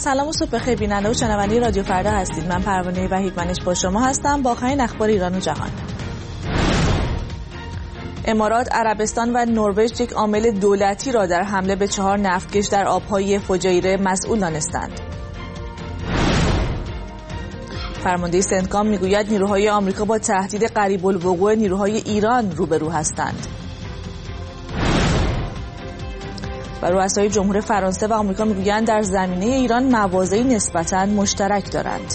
سلام و صبح بخیر بیننده و شنونده رادیو فردا هستید. من پروانه وحیدمنش با شما هستم با آخرین اخبار ایران و جهان. امارات، عربستان و نروژ یک عامل دولتی را در حمله به 4 نفتکش در آبهای فجیره مسئول دانستند. فرمانده سنتکام میگوید نیروهای آمریکا با تهدید قریب الوقوع نیروهای ایران روبرو هستند. و رؤسای جمهور فرانسه و آمریکا میگویند در زمینه ایران مواضعی نسبتاً مشترک دارند.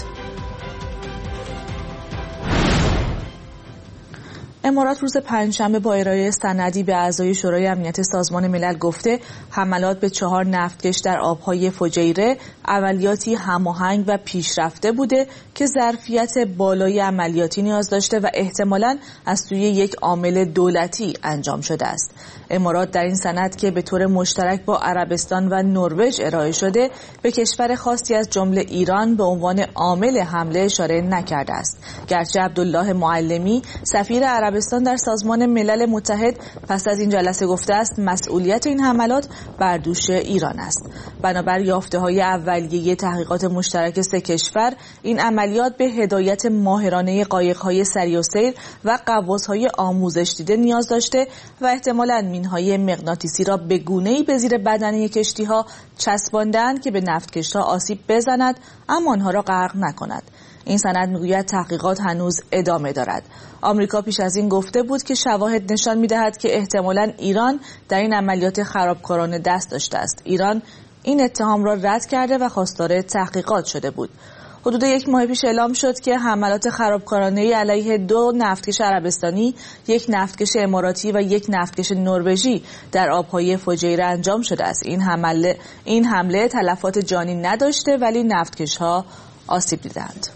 امارات روز پنجشنبه با ارائه سندی به اعضای شورای امنیت سازمان ملل گفته حملات به 4 نفتکش در آبهای فجیره عملیاتی هماهنگ و پیشرفته بوده که ظرفیت بالای عملیاتی نیاز داشته و احتمالاً از سوی یک عامل دولتی انجام شده است. امارات در این سند که به طور مشترک با عربستان و نروژ ارائه شده به کشور خاصی از جمله ایران به عنوان عامل حمله اشاره نکرده است. گرچه عبدالله معلمی سفیر عربستان در سازمان ملل متحد پس از این جلسه گفته است مسئولیت این حملات بر دوش ایران است. بنابر یافته‌های اولیه تحقیقات مشترک سه کشور این عملیات به هدایت ماهرانه قایق‌های سری السیر و غواص‌های آموزش دیده نیاز داشته و احتمالاً مین‌های مغناطیسی را به گونه‌ای به زیر بدنه کشتی‌ها چسبانده‌اند که به نفتکش‌ها آسیب بزند اما آنها را غرق نکند. این سند میگوید تحقیقات هنوز ادامه دارد. آمریکا پیش از این گفته بود که شواهد نشان می‌دهد که احتمالاً ایران در این عملیات خرابکارانه دست داشته است. ایران این اتهام را رد کرده و خواستار تحقیقات شده بود. حدود 1 ماه پیش اعلام شد که حملات خرابکارانه علیه 2 نفتکش عربستانی، 1 نفتکش اماراتی و 1 نفتکش نروژی در آبهای فجیره انجام شده است. این حمله تلفات جانی نداشته ولی نفتکش‌ها آسیب دیدند.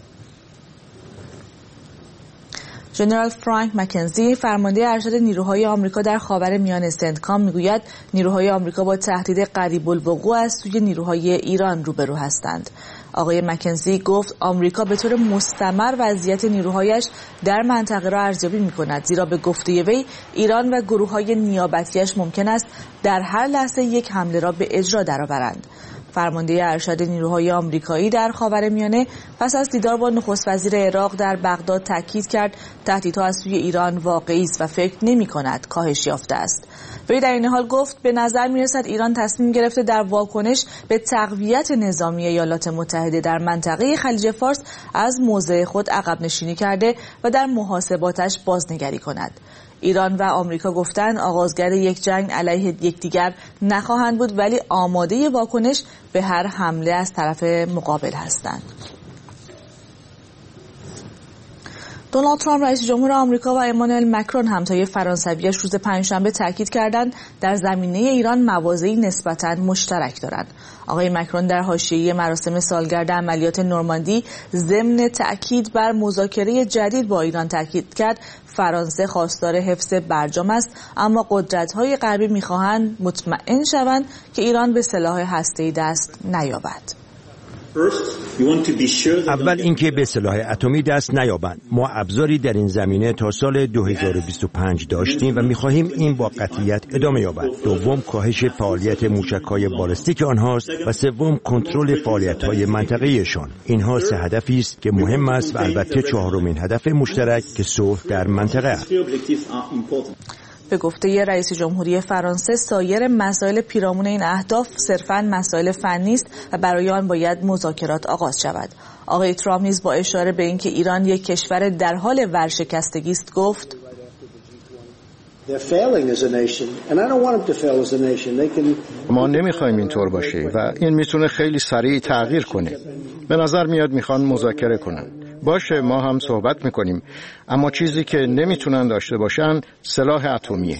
ژنرال فرانک مکنزی فرمانده ارشد نیروهای آمریکا در خاورمیانه سنتکام میگوید نیروهای آمریکا با تهدید قریب الوقوع از سوی نیروهای ایران روبرو هستند. آقای مکنزی گفت آمریکا به طور مستمر وضعیت نیروهایش در منطقه را ارزیابی می‌کند زیرا به گفته وی ایران و گروه‌های نیابتی‌اش ممکن است در هر لحظه یک حمله را به اجرا درآورند. فرمانده ارشد نیروهای آمریکایی در خاورمیانه پس از دیدار با نخست وزیر عراق در بغداد تاکید کرد تهدیدها از سوی ایران واقعی است و فکر نمی‌کند کاهش یافته است. وی در این حال گفت به نظر می‌رسد ایران تصمیم گرفته در واکنش به تقویت نظامی ایالات متحده در منطقه خلیج فارس از موضع خود عقب نشینی کرده و در محاسباتش بازنگری کند. ایران و آمریکا گفتند آغازگر یک جنگ علیه یکدیگر نخواهند بود ولی آماده واکنش به هر حمله از طرف مقابل هستند. دونالد ترامپ رئیس جمهور آمریکا و امانوئل مکرون همتای فرانسویش روز پنجشنبه تاکید کردند در زمینه ایران مواضعی نسبتاً مشترک دارند. آقای مکرون در حاشیه مراسم سالگرد عملیات نورماندی ضمن تاکید بر مذاکره جدید با ایران تاکید کرد فرانسه خواستار حفظ برجام است اما قدرت‌های غربی می‌خواهند مطمئن شوند که ایران به سلاح هسته‌ای دست نیابد. اول اینکه به سلاح اتمی دست نیابند. ما ابزاری در این زمینه تا سال 2025 داشتیم و می‌خواهیم این با قطعیت ادامه یابد. دوم کاهش فعالیت موشک‌های بالستیک آنهاست و سوم کنترل فعالیت‌های منطقه‌ایشان. اینها 3 هدفی است که مهم است و البته 4مین هدف مشترک که صلح در منطقه است. به گفته رئیس جمهوری فرانسه سایر مسائل پیرامون این اهداف صرفاً مسائل فنی است و برای آن باید مذاکرات آغاز شود. آقای ترامپ نیز با اشاره به اینکه ایران یک کشور در حال ورشکستگی است گفت ما نمیخوایم اینطور باشه و این میتونه خیلی سریع تغییر کنه. به نظر میاد میخوان مذاکره کنن. باشه ما هم صحبت میکنیم اما چیزی که نمیتونن داشته باشن سلاح اتمیه.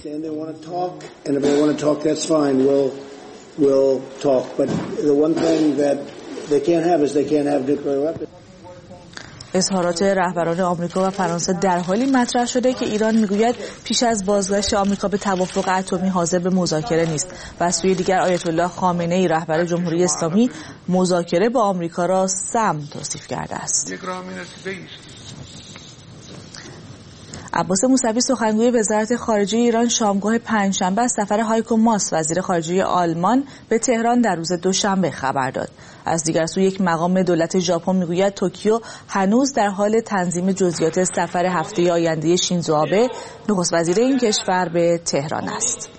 اظهارات رهبران آمریکا و فرانسه در حالی مطرح شده که ایران میگوید پیش از بازگشت آمریکا به توافق اتمی حاضر به مذاکره نیست و از سوی دیگر آیت الله خامنه‌ای رهبر جمهوری اسلامی مذاکره با آمریکا را سم توصیف کرده است. عباس موسوی سخنگوی وزارت خارجه ایران شامگاه پنجشنبه از سفر هایکو ماس وزیر خارجه آلمان به تهران در روز دوشنبه خبر داد. از دیگر سو یک مقام دولت ژاپن میگوید توکیو هنوز در حال تنظیم جزئیات سفر هفته آینده شینزو آبه نخست وزیر این کشور به تهران است.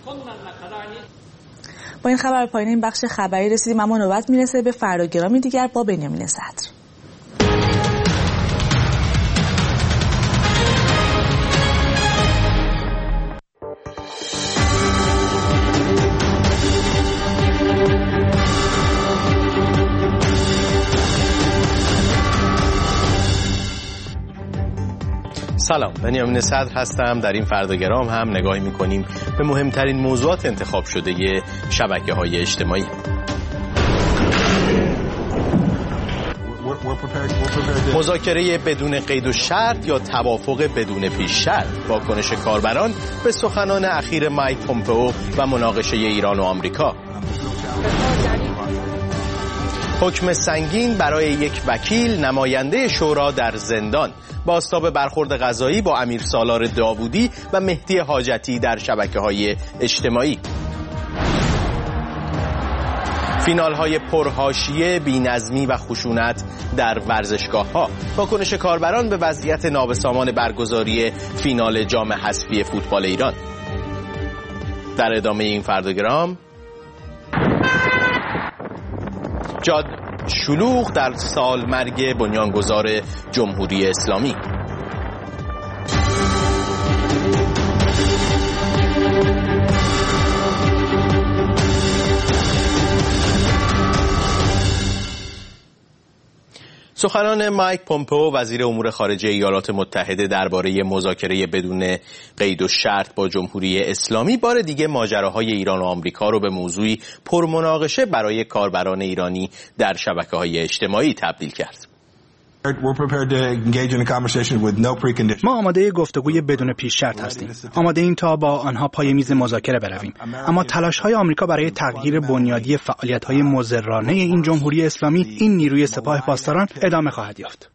با این خبر پایان این بخش خبری رسیدیم، اما نوبت میرسه به فرداگرامی دیگر با بنیامین صدر. سلام، بنیامین صدر هستم. در این فرداگرام هم نگاهی می‌کنیم به مهمترین موضوعات انتخاب شده شبکه‌های اجتماعی. مذاکره بدون قید و شرط یا توافق بدون پیش شرط، واکنش کاربران به سخنان اخیر مایک پومپئو و مناقشه ایران و آمریکا. حکم سنگین برای یک وکیل نماینده شورا در زندان، بازتاب برخورد قضایی با امیر سالار داوودی و مهدی حاجتی در شبکه‌های اجتماعی. فینال‌های پرحاشیه، بی‌نظمی و خشونت در ورزشگاه‌ها، واکنش کاربران به وضعیت نابسامان برگزاری فینال جام حذفی فوتبال ایران. در ادامه این فرداگرام، جاد شلوغ در سالمرگ بنیانگذار جمهوری اسلامی. سخنان مایک پومپئو وزیر امور خارجه ایالات متحده درباره مذاکره بدون قید و شرط با جمهوری اسلامی بار دیگه ماجراهای ایران و آمریکا رو به موضوعی پرمناقشه برای کاربران ایرانی در شبکه‌های اجتماعی تبدیل کرد. ما آماده گفتگوی بدون پیش شرط هستیم. آماده این تا با آنها پای میز مذاکره برویم. اما تلاش‌های آمریکا برای تغییر بنیادی فعالیت‌های مضرانه این جمهوری اسلامی، این نیروی سپاه پاسداران، ادامه خواهد یافت.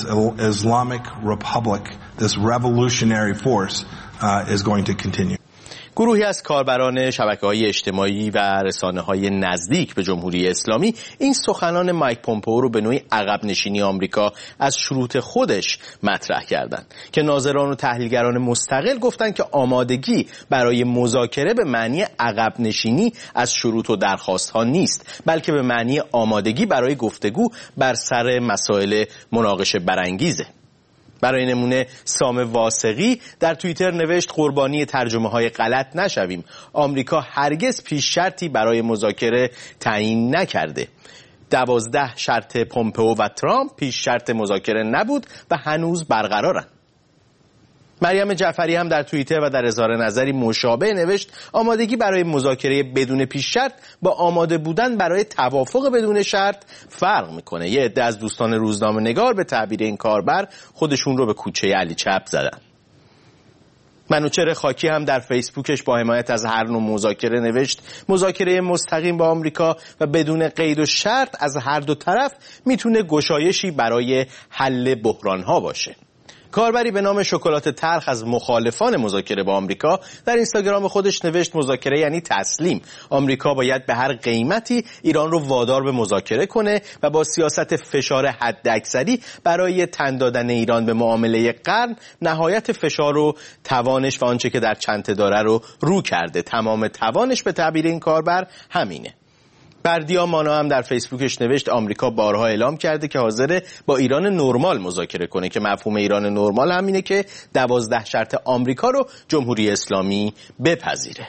گروهی از کاربران شبکه‌های اجتماعی و رسانه‌های نزدیک به جمهوری اسلامی این سخنان مایک پومپئو رو به نوعی عقب نشینی آمریکا از شروط خودش مطرح کردند که ناظران و تحلیلگران مستقل گفتند که آمادگی برای مذاکره به معنی عقب نشینی از شروط و درخواست‌ها نیست، بلکه به معنی آمادگی برای گفتگو بر سر مسائل مناقشه برانگیزه. برای نمونه سام واسقی در توییتر نوشت قربانی ترجمه‌های غلط نشویم. آمریکا هرگز پیش شرطی برای مذاکره تعیین نکرده. 12 شرط پومپئو و ترامپ پیش شرط مذاکره نبود و هنوز برقرارن. مریم جعفری هم در توییتر و در اظهار نظری مشابه نوشت آمادگی برای مذاکره بدون پیش شرط با آماده بودن برای توافق بدون شرط فرق میکنه. یه عده از دوستان روزنامه‌نگار به تعبیر این کاربر خودشون رو به کوچه علی چپ زدن. منوچهر خاکی هم در فیسبوکش با حمایت از هر نوع مذاکره نوشت مذاکره مستقیم با آمریکا و بدون قید و شرط از هر دو طرف میتونه گشایشی برای حل بحران‌ها باشه. کاربری به نام شکلات تلخ از مخالفان مذاکره با آمریکا در اینستاگرام خودش نوشت مذاکره یعنی تسلیم. آمریکا باید به هر قیمتی ایران رو وادار به مذاکره کنه و با سیاست فشار حداکثری برای تن دادن ایران به معامله قرن نهایت فشار و توانش و آنچه که در چنته داره رو کرده. تمام توانش به تعبیر این کاربر همینه. بردیا مانا هم در فیسبوکش نوشت آمریکا بارها اعلام کرده که حاضره با ایران نرمال مذاکره کنه که مفهوم ایران نرمال همینه که 12 شرط آمریکا رو جمهوری اسلامی بپذیره.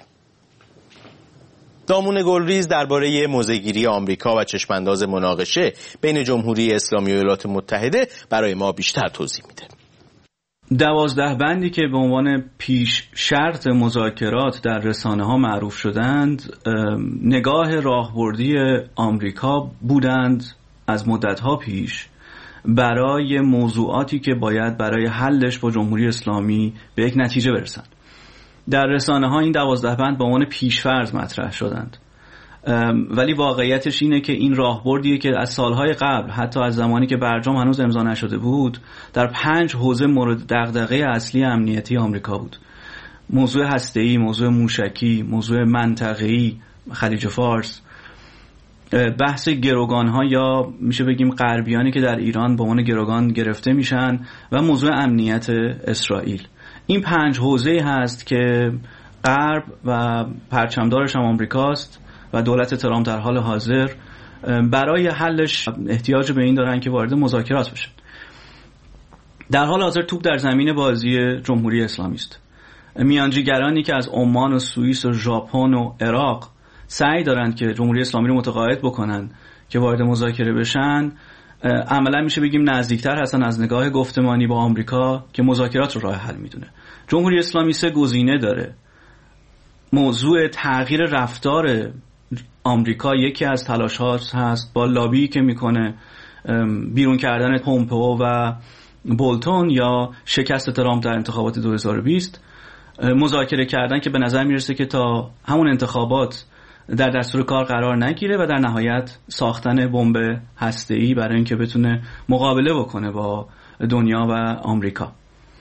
دامون گلریز درباره موضع‌گیری آمریکا و چشمانداز مناقشه بین جمهوری اسلامی و ایالات متحده برای ما بیشتر توضیح میده. 12 بندی که به عنوان پیش شرط مذاکرات در رسانه‌ها معروف شدند نگاه راهبردی آمریکا بودند از مدت‌ها پیش برای موضوعاتی که باید برای حلش با جمهوری اسلامی به یک نتیجه برسند. در رسانه‌ها این 12 بند به عنوان پیش‌فرض مطرح شدند. ولی واقعیتش اینه که این راهبردیه که از سالهای قبل، حتی از زمانی که برجام هنوز امضا نشده بود، در 5 حوزه مورد دغدغه اصلی امنیتی آمریکا بود: موضوع هسته‌ای، موضوع موشکی، موضوع منطقه‌ای خلیج فارس، بحث گروگان‌ها یا میشه بگیم غربیانی که در ایران به عنوان گروگان گرفته میشن و موضوع امنیت اسرائیل. این 5 حوزه هست که غرب و پرچمدارش هم آمریکاست و دولت ترامپ در حال حاضر برای حلش احتیاج به این دارن که وارد مذاکرات بشن. در حال حاضر توپ در زمین بازی جمهوری اسلامی است. میانجیگرانی که از عمان و سوئیس و ژاپن و عراق سعی دارند که جمهوری اسلامی رو متقاعد بکنن که وارد مذاکره بشن، عملا میشه بگیم نزدیکتر هستن از نگاه گفتمانی با آمریکا که مذاکرات رو راه حل میدونه. جمهوری اسلامی 3 گزینه داره. موضوع تغییر رفتار آمریکا یکی از تلاش‌ها هست با لابی که میکنه بیرون کردن پومپئو و بولتون یا شکست ترامپ در انتخابات 2020. مذاکره کردن که به نظر میرسه که تا همون انتخابات در دستور کار قرار نگیره و در نهایت ساختن بمب هسته‌ای برای اینکه بتونه مقابله بکنه با دنیا و آمریکا.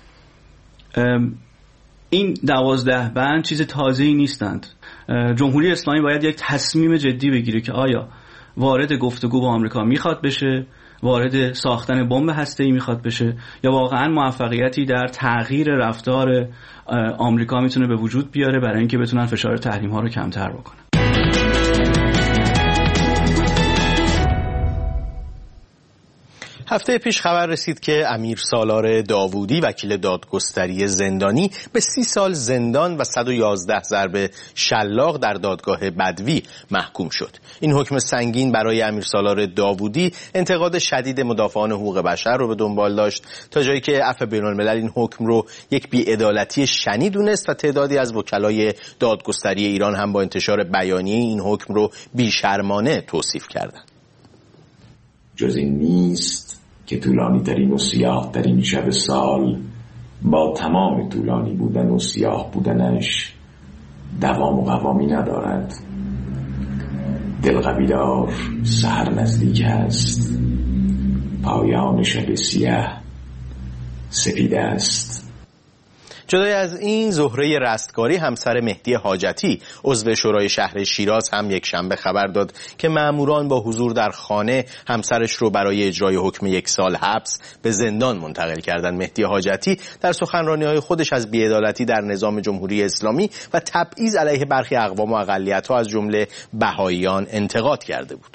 این 12 بند چیز تازه‌ای نیستند. جمهوری اسلامی باید یک تصمیم جدی بگیره که آیا وارد گفتگو با آمریکا میخواد بشه، وارد ساختن بمب هسته‌ای میخواد بشه، یا واقعا موفقیتی در تغییر رفتار آمریکا میتونه به وجود بیاره برای اینکه بتونن فشار تحریم ها رو کمتر بکنن. هفته پیش خبر رسید که امیر سالار داوودی وکیل دادگستری زندانی به 30 سال زندان و 111 ضرب شلاق در دادگاه بدوی محکوم شد. این حکم سنگین برای امیر سالار داوودی انتقاد شدید مدافعان حقوق بشر رو به دنبال داشت، تا جایی که عفو بین‌الملل این حکم رو یک بی‌عدالتی شنی دونست و تعدادی از وکلای دادگستری ایران هم با انتشار بیانیه این حکم رو بی‌شرمانه توصیف کردند. جز این نیست که طولانی ترین و سیاه ترین شب سال با تمام طولانی بودن و سیاه بودنش دوام و قوامی ندارد. دلقوی دار، سحر نزدیک است، پایان شب سیاه سپید است. جدای از این، زهره رستگاری همسر مهدی حاجتی عضو شورای شهر شیراز هم یک شنبه خبر داد که مأموران با حضور در خانه همسرش رو برای اجرای حکم 1 سال حبس به زندان منتقل کردند. مهدی حاجتی در سخنرانی‌های خودش از بی‌عدالتی در نظام جمهوری اسلامی و تبعیض علیه برخی اقوام و اقلیت‌ها از جمله بهائیان انتقاد کرده بود.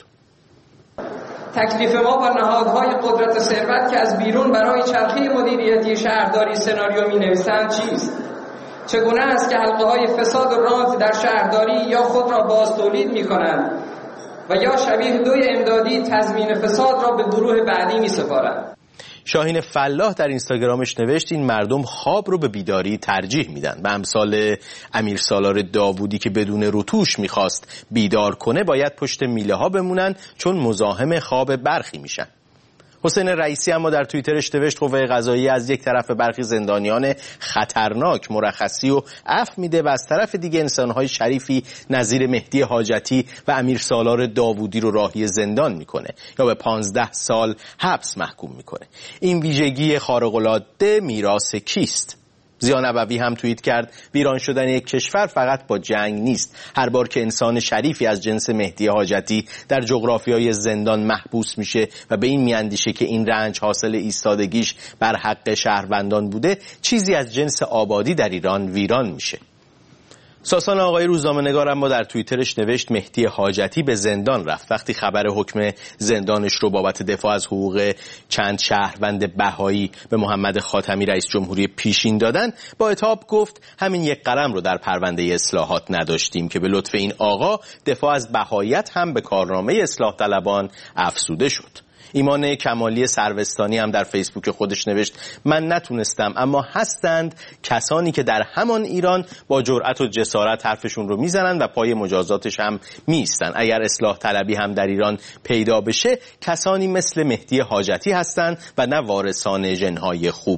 تکلیف ما با نهادهای قدرت ثروت که از بیرون برای چرخه مدیریتی شهرداری سناریو می‌نویسند چیست؟ چگونه است که حلقه‌های فساد و رانت در شهرداری یا خود را باز تولید می‌کنند و یا شبیه دوی امدادی تضمین فساد را به گروه بعدی می‌سپارند؟ شاهین فلاح در اینستاگرامش نوشت این مردم خواب رو به بیداری ترجیح میدن. به امثال امیر سالار داوودی که بدون روتوش میخواست بیدار کنه باید پشت میله ها بمونن چون مزاحم خواب برخی میشن. حسین رئیسی اما در توییترش نوشت قوه قضاییه از یک طرف برخی زندانیان خطرناک مرخصی و عفو میده و از طرف دیگه انسانهای شریفی نظیر مهدی حاجتی و امیر سالار داوودی رو راهی زندان میکنه یا به 15 سال حبس محکوم میکنه. این ویژگی خارق‌العاده میراث کیست؟ ضیا نبوی هم توییت کرد ویران شدن یک کشور فقط با جنگ نیست. هر بار که انسان شریفی از جنس مهدی حاجتی در جغرافیای زندان محبوس میشه و به این میاندیشه که این رنج حاصل ایستادگیش بر حق شهروندان بوده، چیزی از جنس آبادی در ایران ویران میشه. ساسان آقای روزنامه‌نگار اما در توییترش نوشت مهدی حاجتی به زندان رفت. وقتی خبر حکم زندانش رو بابت دفاع از حقوق چند شهروند بهایی به محمد خاتمی رئیس جمهوری پیشین دادن، با عتاب گفت همین یک قلم رو در پرونده اصلاحات نداشتیم که به لطف این آقا دفاع از بهاییت هم به کارنامه اصلاح طلبان افزوده شد. ایمان کمالی سروستانی هم در فیسبوک خودش نوشت من نتونستم اما هستند کسانی که در همان ایران با جرأت و جسارت حرفشون رو میزنن و پای مجازاتش هم میستن. اگر اصلاح طلبی هم در ایران پیدا بشه کسانی مثل مهدی حاجتی هستند و نه وارثان ژن‌های خوب.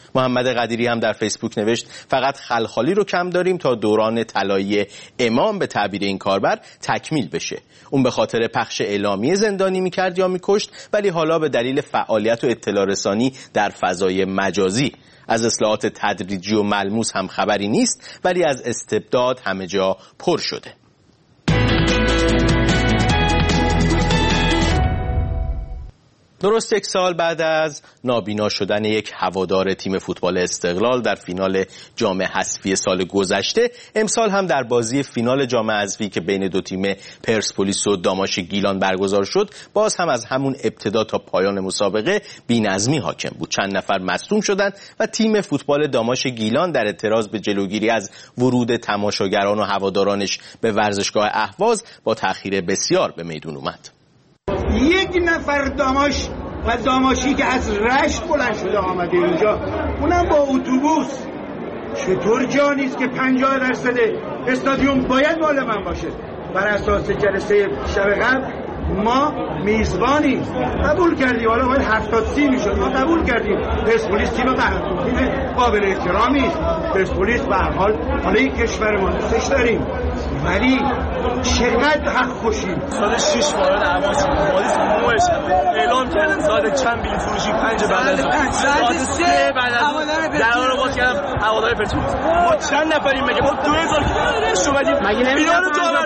محمد قدیری هم در فیسبوک نوشت فقط خلخالی رو کم داریم تا دوران طلایی امام به تعبیر این کاربر تکمیل بشه. اون به خاطر پخش اعلامیه زندانی میکرد یا میکشت، ولی حالا به دلیل فعالیت و اطلاع رسانی در فضای مجازی. از اصلاحات تدریجی و ملموس هم خبری نیست، ولی از استبداد همه جا پر شده. درست 1 سال بعد از نابینا شدن یک هوادار تیم فوتبال استقلال در فینال جام حذفی سال گذشته، امسال هم در بازی فینال جام حذفی که بین دو تیم پرسپولیس و داماش گیلان برگزار شد، باز هم از همون ابتدا تا پایان مسابقه بی‌نظمی حاکم بود. چند نفر مصدوم شدند و تیم فوتبال داماش گیلان در اعتراض به جلوگیری از ورود تماشاگران و هوادارانش به ورزشگاه اهواز با تأخیر بسیار به میدون اومد. یک نفر داماش و داماشی که از رشت بلند شده آمده اینجا، اونم با اتوبوس، چطور جا نیست که 50% استادیوم باید مال من باشه؟ بر اساس جلسه شب قبل ما میزبانی قبول کردیم، حالا باید 70-30 میشد، ما قبول کردیم. پرسپولیس تیم قابل احترامی است. پرسپولیس به هر حال حالا این کشور ما دوستش داریم، ولی چقدر حق خوشیم. سال 6 وارد اهواز شدیم، پلیس موش اعلام کردن ساعت چند بلیط فروشی 5 بعد از ساعت 3 بعد از درا رو باز کردم هوادار پرسپولیس. ما چند نفریم مگه؟ ما 2000 شومدیم مگه نمیدونم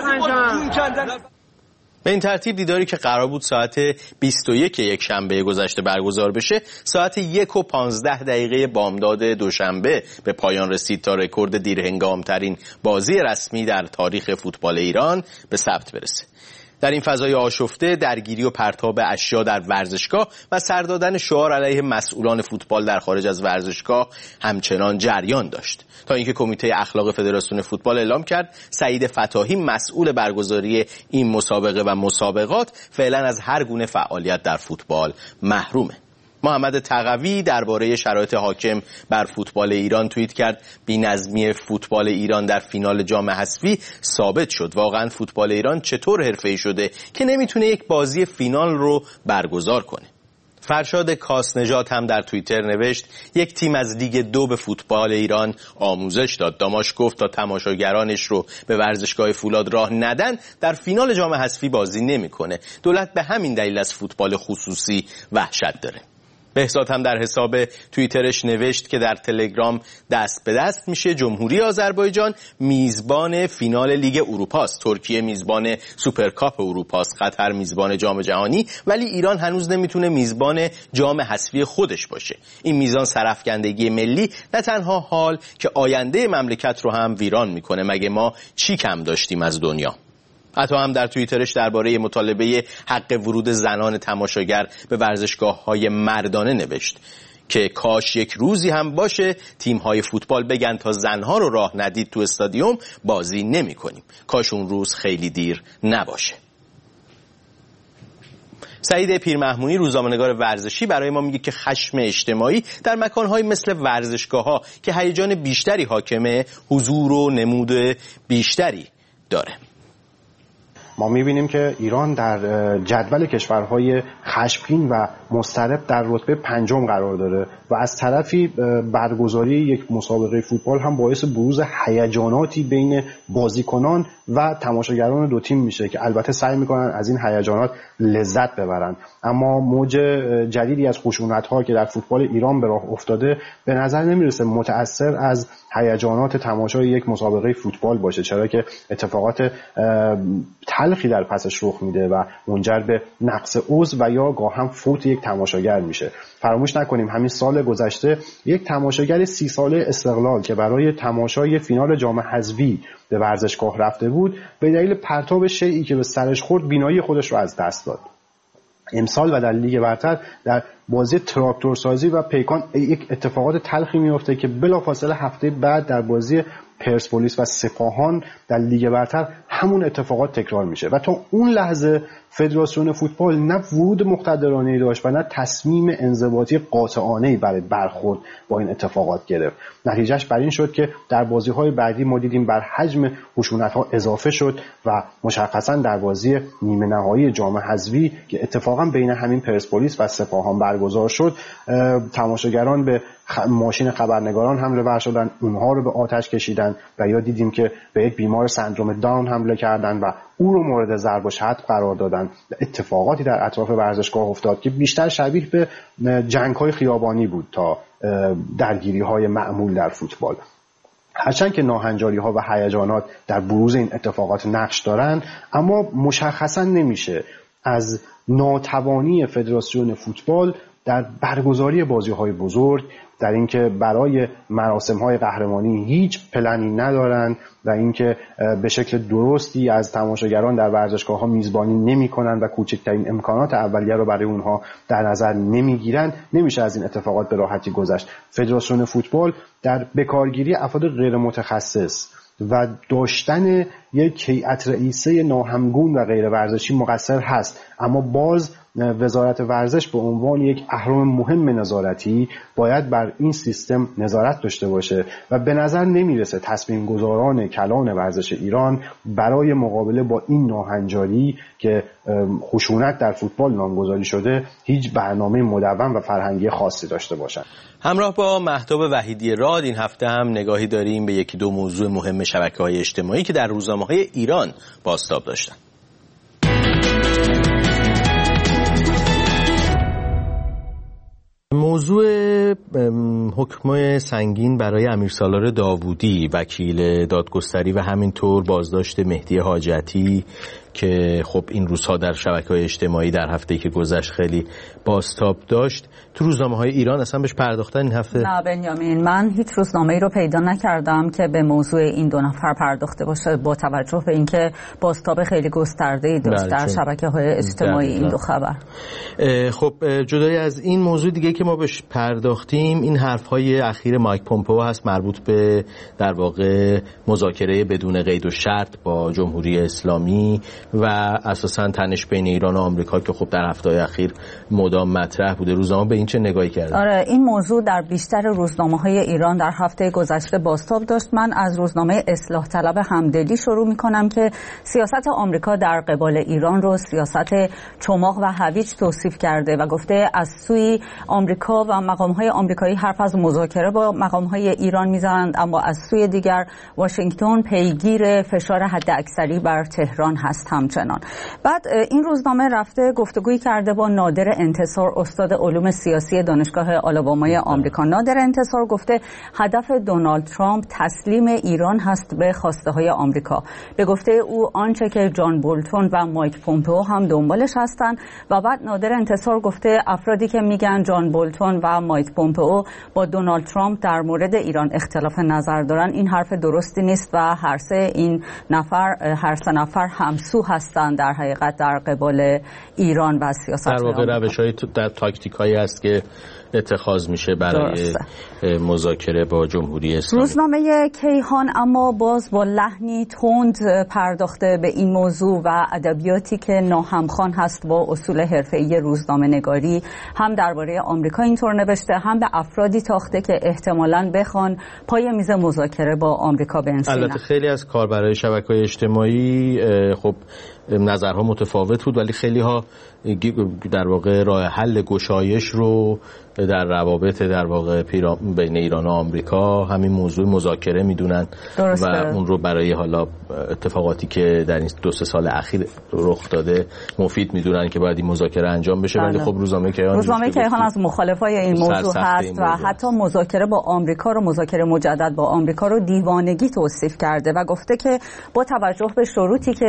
به این ترتیب دیداری که قرار بود ساعت 21 یک شنبه گذشته برگزار بشه، ساعت 1:15 بامداد دوشنبه به پایان رسید تا رکورد دیرهنگامترین بازی رسمی در تاریخ فوتبال ایران به ثبت برسه. در این فضای آشفته، درگیری و پرتاب اشیا در ورزشگاه و سر دادن شعار علیه مسئولان فوتبال در خارج از ورزشگاه همچنان جریان داشت، تا اینکه کمیته اخلاق فدراسیون فوتبال اعلام کرد سعید فتاحی مسئول برگزاری این مسابقه و مسابقات فعلا از هر گونه فعالیت در فوتبال محرومه. محمد تقوی درباره شرایط حاکم بر فوتبال ایران توییت کرد بی‌نظمی فوتبال ایران در فینال جام حذفی ثابت شد واقعا فوتبال ایران چطور حرفه‌ای شده که نمیتونه یک بازی فینال رو برگزار کنه. فرشاد کاسنژاد هم در توییتر نوشت یک تیم از لیگ 2 به فوتبال ایران آموزش داد. داماش گفت تا تماشاگرانش رو به ورزشگاه فولاد راه ندن در فینال جام حذفی بازی نمیکنه. دولت به همین دلیل از فوتبال خصوصی وحشت داره. بهزاد هم در حساب توییترش نوشت که در تلگرام دست به دست میشه. جمهوری آذربایجان میزبان فینال لیگ اروپا است، ترکیه میزبان سوپرکاپ اروپا است، قطر میزبان جام جهانی، ولی ایران هنوز نمیتونه میزبان جام حذفی خودش باشه. این میزان سرافکندگی ملی نه تنها حال که آینده مملکت رو هم ویران میکنه. مگه ما چی کم داشتیم از دنیا؟ عطا هم در توییترش درباره مطالبه حق ورود زنان تماشاگر به ورزشگاه‌های مردانه نوشت که کاش یک روزی هم باشه تیم‌های فوتبال بگن تا زنها رو راه ندید تو استادیوم بازی نمی‌کنیم. کاش اون روز خیلی دیر نباشه. سعید پیرمحمودی روزنامه‌نگار ورزشی برای ما میگه که خشم اجتماعی در مکان‌های مثل ورزشگاه‌ها که هیجان بیشتری حاکمه حضور و نمود بیشتری داره. ما می‌بینیم که ایران در جدول کشورهای خشمگین و مضطرب در رتبه 5 قرار داره و از طرفی برگزاری یک مسابقه فوتبال هم باعث بروز هیجاناتی بین بازیکنان و تماشاگران دو تیم میشه که البته سعی میکنن از این هیجانات لذت ببرن، اما موج جدیدی از خشونت‌ها که در فوتبال ایران به راه افتاده به نظر نمیرسه متأثر از هیجانات تماشای یک مسابقه فوتبال باشه، چرا که اتفاقات تلخی در پسش رخ میده و منجر به نقص عضو و یا گاه هم فوت یک تماشاگر میشه. فراموش نکنیم همین سال گذشته یک تماشاگر 30 ساله استقلال که برای تماشای فینال جام حذفی به ورزشگاه رفته بود به دلیل پرتاب شیئی که به سرش خورد بینایی خودش رو از دست داد. امسال و در لیگ برتر در بازی تراکتورسازی و پیکان یک اتفاقات تلخی میفته که بلافاصله هفته بعد در بازی پرسپولیس و سپاهان در لیگ برتر همون اتفاقات تکرار میشه و تا اون لحظه فدراسیون فوتبال نه ورود مقتدرانه‌ای داشت و نه تصمیم انضباطی قاطعانه‌ای برای برخورد با این اتفاقات گرفت. نتیجهش بر این شد که در بازی‌های بعدی ما دیدیم بر حجم خشونت‌ها اضافه شد و مشخصاً در بازی نیمه نهایی جام حذفی که اتفاقاً بین همین پرسپولیس و سپاهان برگزار شد، تماشاگران به ماشین خبرنگاران حمله ور شدن، اونها رو به آتش کشیدن و یا دیدیم که به یک بیمار سندروم داون حمله کردن و او رو مورد ضرب و شتم قرار دادن. اتفاقاتی در اطراف ورزشگاه افتاد که بیشتر شبیه به جنگ‌های خیابانی بود تا درگیری‌های معمول در فوتبال. هرچند که ناهنجاری‌ها و هیجانات در بروز این اتفاقات نقش دارن، اما مشخصاً نمیشه از ناتوانی فدراسیون فوتبال در برگزاری بازی‌های بزرگ، در اینکه برای مراسم‌های قهرمانی هیچ پلنی ندارن و اینکه به شکل درستی از تماشاگران در ورزشگاه‌ها میزبانی نمی‌کنن و کوچکترین امکانات اولیه رو برای اونها در نظر نمی‌گیرن، نمیشه از این اتفاقات به راحتی گذشت. فدراسیون فوتبال در بکارگیری افراد غیر متخصص و داشتن یک هیئت رئیسه ناهمگون و غیر ورزشی مقصر هست، اما باز وزارت ورزش به عنوان یک اهرم مهم نظارتی باید بر این سیستم نظارت داشته باشه و به نظر نمیرسه تصمیم گذاران کلان ورزش ایران برای مقابله با این ناهنجاری که خشونت در فوتبال نامگذاری شده هیچ برنامه مدون و فرهنگی خاصی داشته باشن. همراه با مهتاب وحیدی راد این هفته هم نگاهی داریم به یکی دو موضوع مهم شبکه‌های اجتماعی که در روزنامه‌های ایران بازتاب داشتن. موضوع حکم سنگین برای امیرسالار داوودی وکیل دادگستری و همینطور بازداشت مهدی حاجتی که خب این روزها در شبکه‌های اجتماعی در هفته‌ای که گذشت خیلی بازتاب داشت، تو روزنامه‌های ایران اصلا بهش پرداختن این هفته؟ نه بنیامین، من هیچ روزنامه‌ای رو پیدا نکردم که به موضوع این دو نفر پرداخته باشه با توجه به اینکه بازتاب خیلی گسترده‌ای داشت در شبکه‌های اجتماعی این دو خبر. خب جدای از این موضوع دیگه که ما بهش پرداختیم، این حرف‌های اخیر مایک پومپئو هست مربوط به در واقع مذاکره بدون قید و شرط با جمهوری اسلامی و اساساً تنش بین ایران و آمریکا که خب در هفته‌های اخیر مدام مطرح بوده. روزنامه به این چه نگاهی کرده؟ آره، این موضوع در بیشتر روزنامه‌های ایران در هفته گذشته بازتاب داشت. من از روزنامه اصلاح طلب همدلی شروع می‌کنم که سیاست آمریکا در قبال ایران رو سیاست چماق و هویج توصیف کرده و گفته از سوی آمریکا و مقام‌های آمریکایی حرف از مذاکره با مقام‌های ایران می‌زنند، اما از سوی دیگر واشنگتن پیگیر فشار حداکثری بر تهران هست همچنان. بعد این روزنامه رفته گفتگویی کرده با نادر انتصار، استاد علوم سیاسی دانشگاه آلابامای آمریکا. نادر انتصار گفته هدف دونالد ترامپ تسلیم ایران هست به خواسته‌های آمریکا. به گفته او آنچه که جان بولتون و مایک پومپئو هم دنبالش هستند. و بعد نادر انتصار گفته افرادی که میگن جان بولتون و مایک پومپئو با دونالد ترامپ در مورد ایران اختلاف نظر دارن، این حرف درستی نیست و هر سه نفر همسو هستند در حقیقت در قبال ایران و سیاست در واقع روش‌های در تاکتیکایی است که اتخاذ میشه برای مذاکره با جمهوری اسلامی. روزنامه کیهان اما باز با لحنی تند پرداخته به این موضوع و ادبیاتی که ناهمخوان هست با اصول حرفه‌ای روزنامه‌نگاری، هم درباره آمریکا اینطور نوشته، هم به افرادی تاخته که احتمالاً بخوان پای میز مذاکره با آمریکا بنشینن. البته خیلی از کاربرای شبکه‌های اجتماعی خب نظرها متفاوت بود، ولی خیلی ها در واقع راه حل گشایش رو در روابط در واقع بین ایران و آمریکا همین موضوع مذاکره میدونن و اون رو برای حالا اتفاقاتی که در این 2-3 سال اخیر رخ داده مفید میدونن که باید این مذاکره انجام بشه. ولی خب روزنامه کیهان از مخالفای این موضوع هست و حتی مذاکره با آمریکا رو، مذاکره مجدد با آمریکا رو دیوانگی توصیف کرده و گفته که با توجه به شروطی که دولت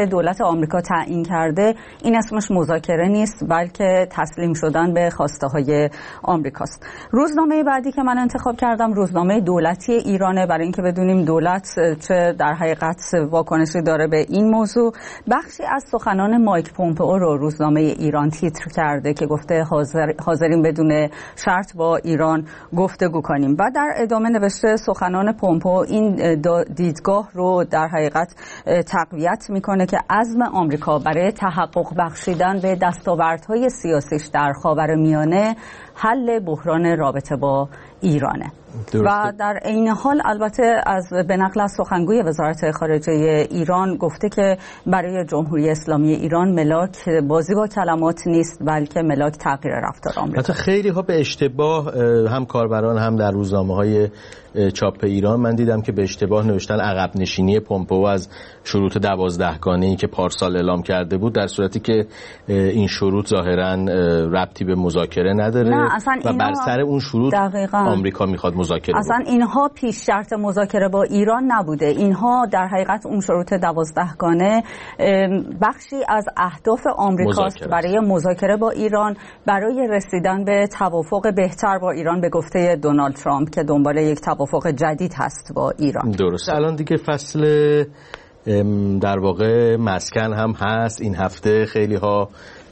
آمریکا تعیین کرده، این اسمش مذاکره نیست بلکه تسلیم شدن به خواسته های آمریکاست. روزنامه بعدی که من انتخاب کردم روزنامه دولتی ایرانه، برای اینکه بدونیم دولت چه در حقیقت واکنشی داره به این موضوع. بخشی از سخنان مایک پومپئو رو روزنامه ایران تیتر کرده که گفته حاضرین بدون شرط با ایران گفتگو کنیم و در ادامه نوشته سخنان پومپئو این دیدگاه رو در حقیقت تقویت میکنه که عزم آمریکا برای تحقق بخشیدن به دستاوردهای سیاسیش در خاورمیانه حل بحران رابطه با ایرانه. و در عین حال البته به نقل از سخنگوی وزارت خارجه ایران گفته که برای جمهوری اسلامی ایران ملاک بازی با کلمات نیست بلکه ملاک تغییر رفتار آمریکا. حتی خیلی ها به اشتباه هم کاربران هم در روزنامه‌های چاپ ایران من دیدم که به اشتباه نوشتن عقب نشینی پومپئو از شروط 12 گانه‌ای که پارسال اعلام کرده بود، در صورتی که این شروط ظاهراً ربطی به مذاکره نداره و بر سر اون شروط آمریکا میخواد مذاکره اصلا اینها پیش شرط مذاکره با ایران نبوده. اینها در حقیقت اون شروط 12 گانه بخشی از اهداف آمریکاست برای مذاکره با ایران، برای رسیدن به توافق بهتر با ایران به گفته دونالد ترامپ که دنبال یک توافق جدید هست با ایران. درست. الان دیگه فصل در واقع مسکن هم هست. این هفته خیلی ها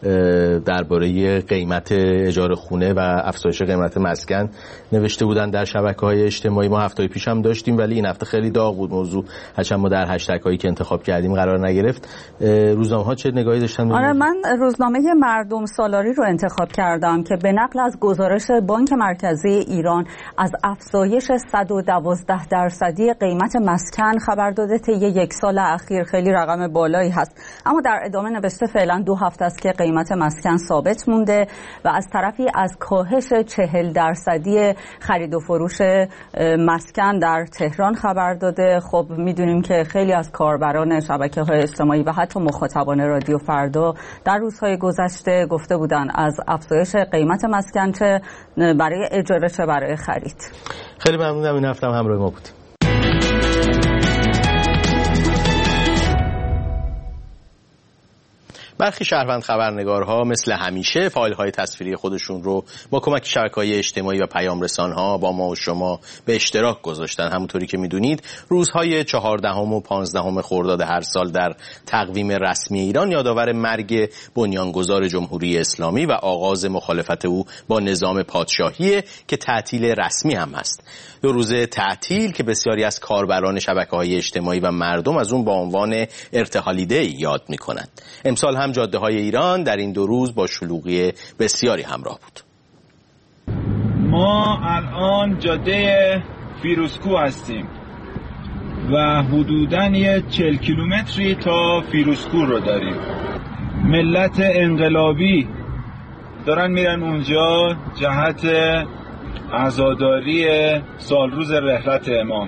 درباره قیمت اجاره خونه و افزایش قیمت مسکن نوشته بودن در شبکه‌های اجتماعی. ما هفته پیش هم داشتیم ولی این هفته خیلی داغ بود موضوع، هرچند ما در هشتگ هایی که انتخاب کردیم قرار نگرفت. روزنامه‌ها چه نگاهی داشتن؟ آره، من روزنامه مردم سالاری رو انتخاب کردم که به نقل از گزارش بانک مرکزی ایران از افزایش 112% قیمت مسکن خبر داده طی یک سال اخیر. خیلی رقم بالایی هست، اما در ادامه نوشته فعلا 2 هفته است که قیمت مسکن ثابت مونده و از طرفی از کاهش 40% خرید و فروش مسکن در تهران خبر داده. خب میدونیم که خیلی از کاربران شبکه‌های اجتماعی و حتی مخاطبان رادیو فردا در روزهای گذشته گفته بودن از افزایش قیمت مسکن چه برای اجاره چه برای خرید. خیلی ممنونم این هفته هم همراه ما بودیم. برخی شهروند خبرنگارها مثل همیشه فایل‌های تصویری خودشون رو با کمک شبکه‌های اجتماعی و پیام رسان‌ها با ما و شما به اشتراک گذاشتن. همونطوری که می‌دونید روزهای 14 و 15 خرداد هر سال در تقویم رسمی ایران یادآور مرگ بنیانگذار جمهوری اسلامی و آغاز مخالفت او با نظام پادشاهی که تعطیل رسمی هم هست. 2 روز تعطیل که بسیاری از کاربران شبکه‌های اجتماعی و مردم از اون با عنوان ارتحالی دی یاد می‌کنند. امسال هم جاده‌های ایران در این 2 روز با شلوغی بسیاری همراه بود. ما الان جاده فیروزکوه هستیم و حدوداً 40 کیلومتری تا فیروزکوه رو داریم. ملت انقلابی دارن میرن اونجا جهت عزاداری سالروز رحلت امام.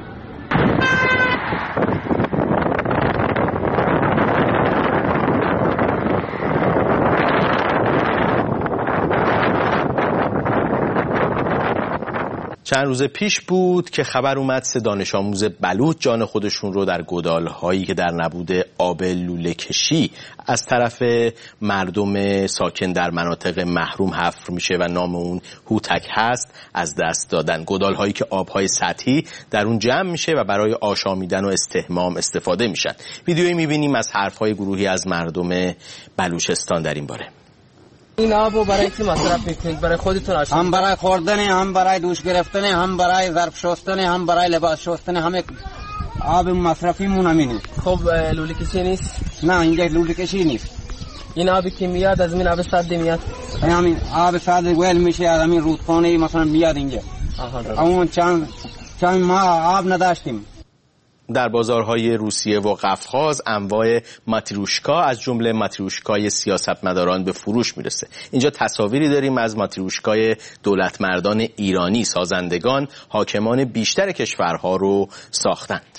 چند روز پیش بود که خبر اومد 3 دانش آموز بلوچ جان خودشون رو در گودال‌هایی که در نبود آب لوله کشی از طرف مردم ساکن در مناطق محروم حفر میشه و نام اون هوتک هست از دست دادن. گودال‌هایی که آب‌های سطحی در اون جمع میشه و برای آشامیدن و استحمام استفاده میشن. ویدیویی میبینیم از حرف‌های گروهی از مردم بلوچستان در این باره. این آبو برای چی مصرف میکنید؟ برای خودتون آشامیدن؟ هم برای خوردن، هم برای دوش گرفتن، هم برای ظرف شستن، هم برای لباس شستن. همه آب مصرفیمون همینه. خب لوله کشی نیست؟ نه اینجا لوله کشی نیست. این آبی که میاد از این آب سرد میاد؟ همین آب سرد ویل میشه از همین رودخانه مثلا میاد اینجا. اون چند ماه آب نداشتیم. در بازارهای روسیه و قفقاز انواع ماتریوشکا از جمله ماتریوشکای سیاستمداران به فروش میرسه. اینجا تصاویری داریم از ماتریوشکای دولتمردان ایرانی. سازندگان حاکمان بیشتر کشورها رو ساختند.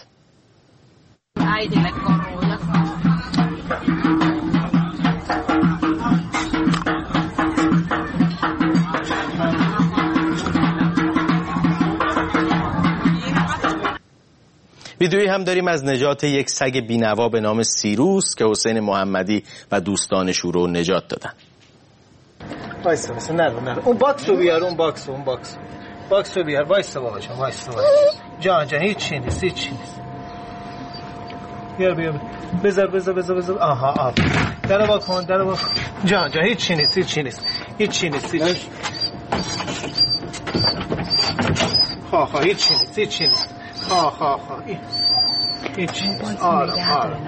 ویدیویی هم داریم از نجات یک سگ بی‌نوا به نام سیروس که حسین محمدی و دوستانش او رو نجات دادن. وایسا نرو اون باکس رو بیار، اون باکس رو بیار. وایسا بابا جان، وایسا جان هیچی نیست. بیار بذار. آها درو با کن جان هیچی نیست. خواه هیچی نیست. خواه هیچی نیست. آره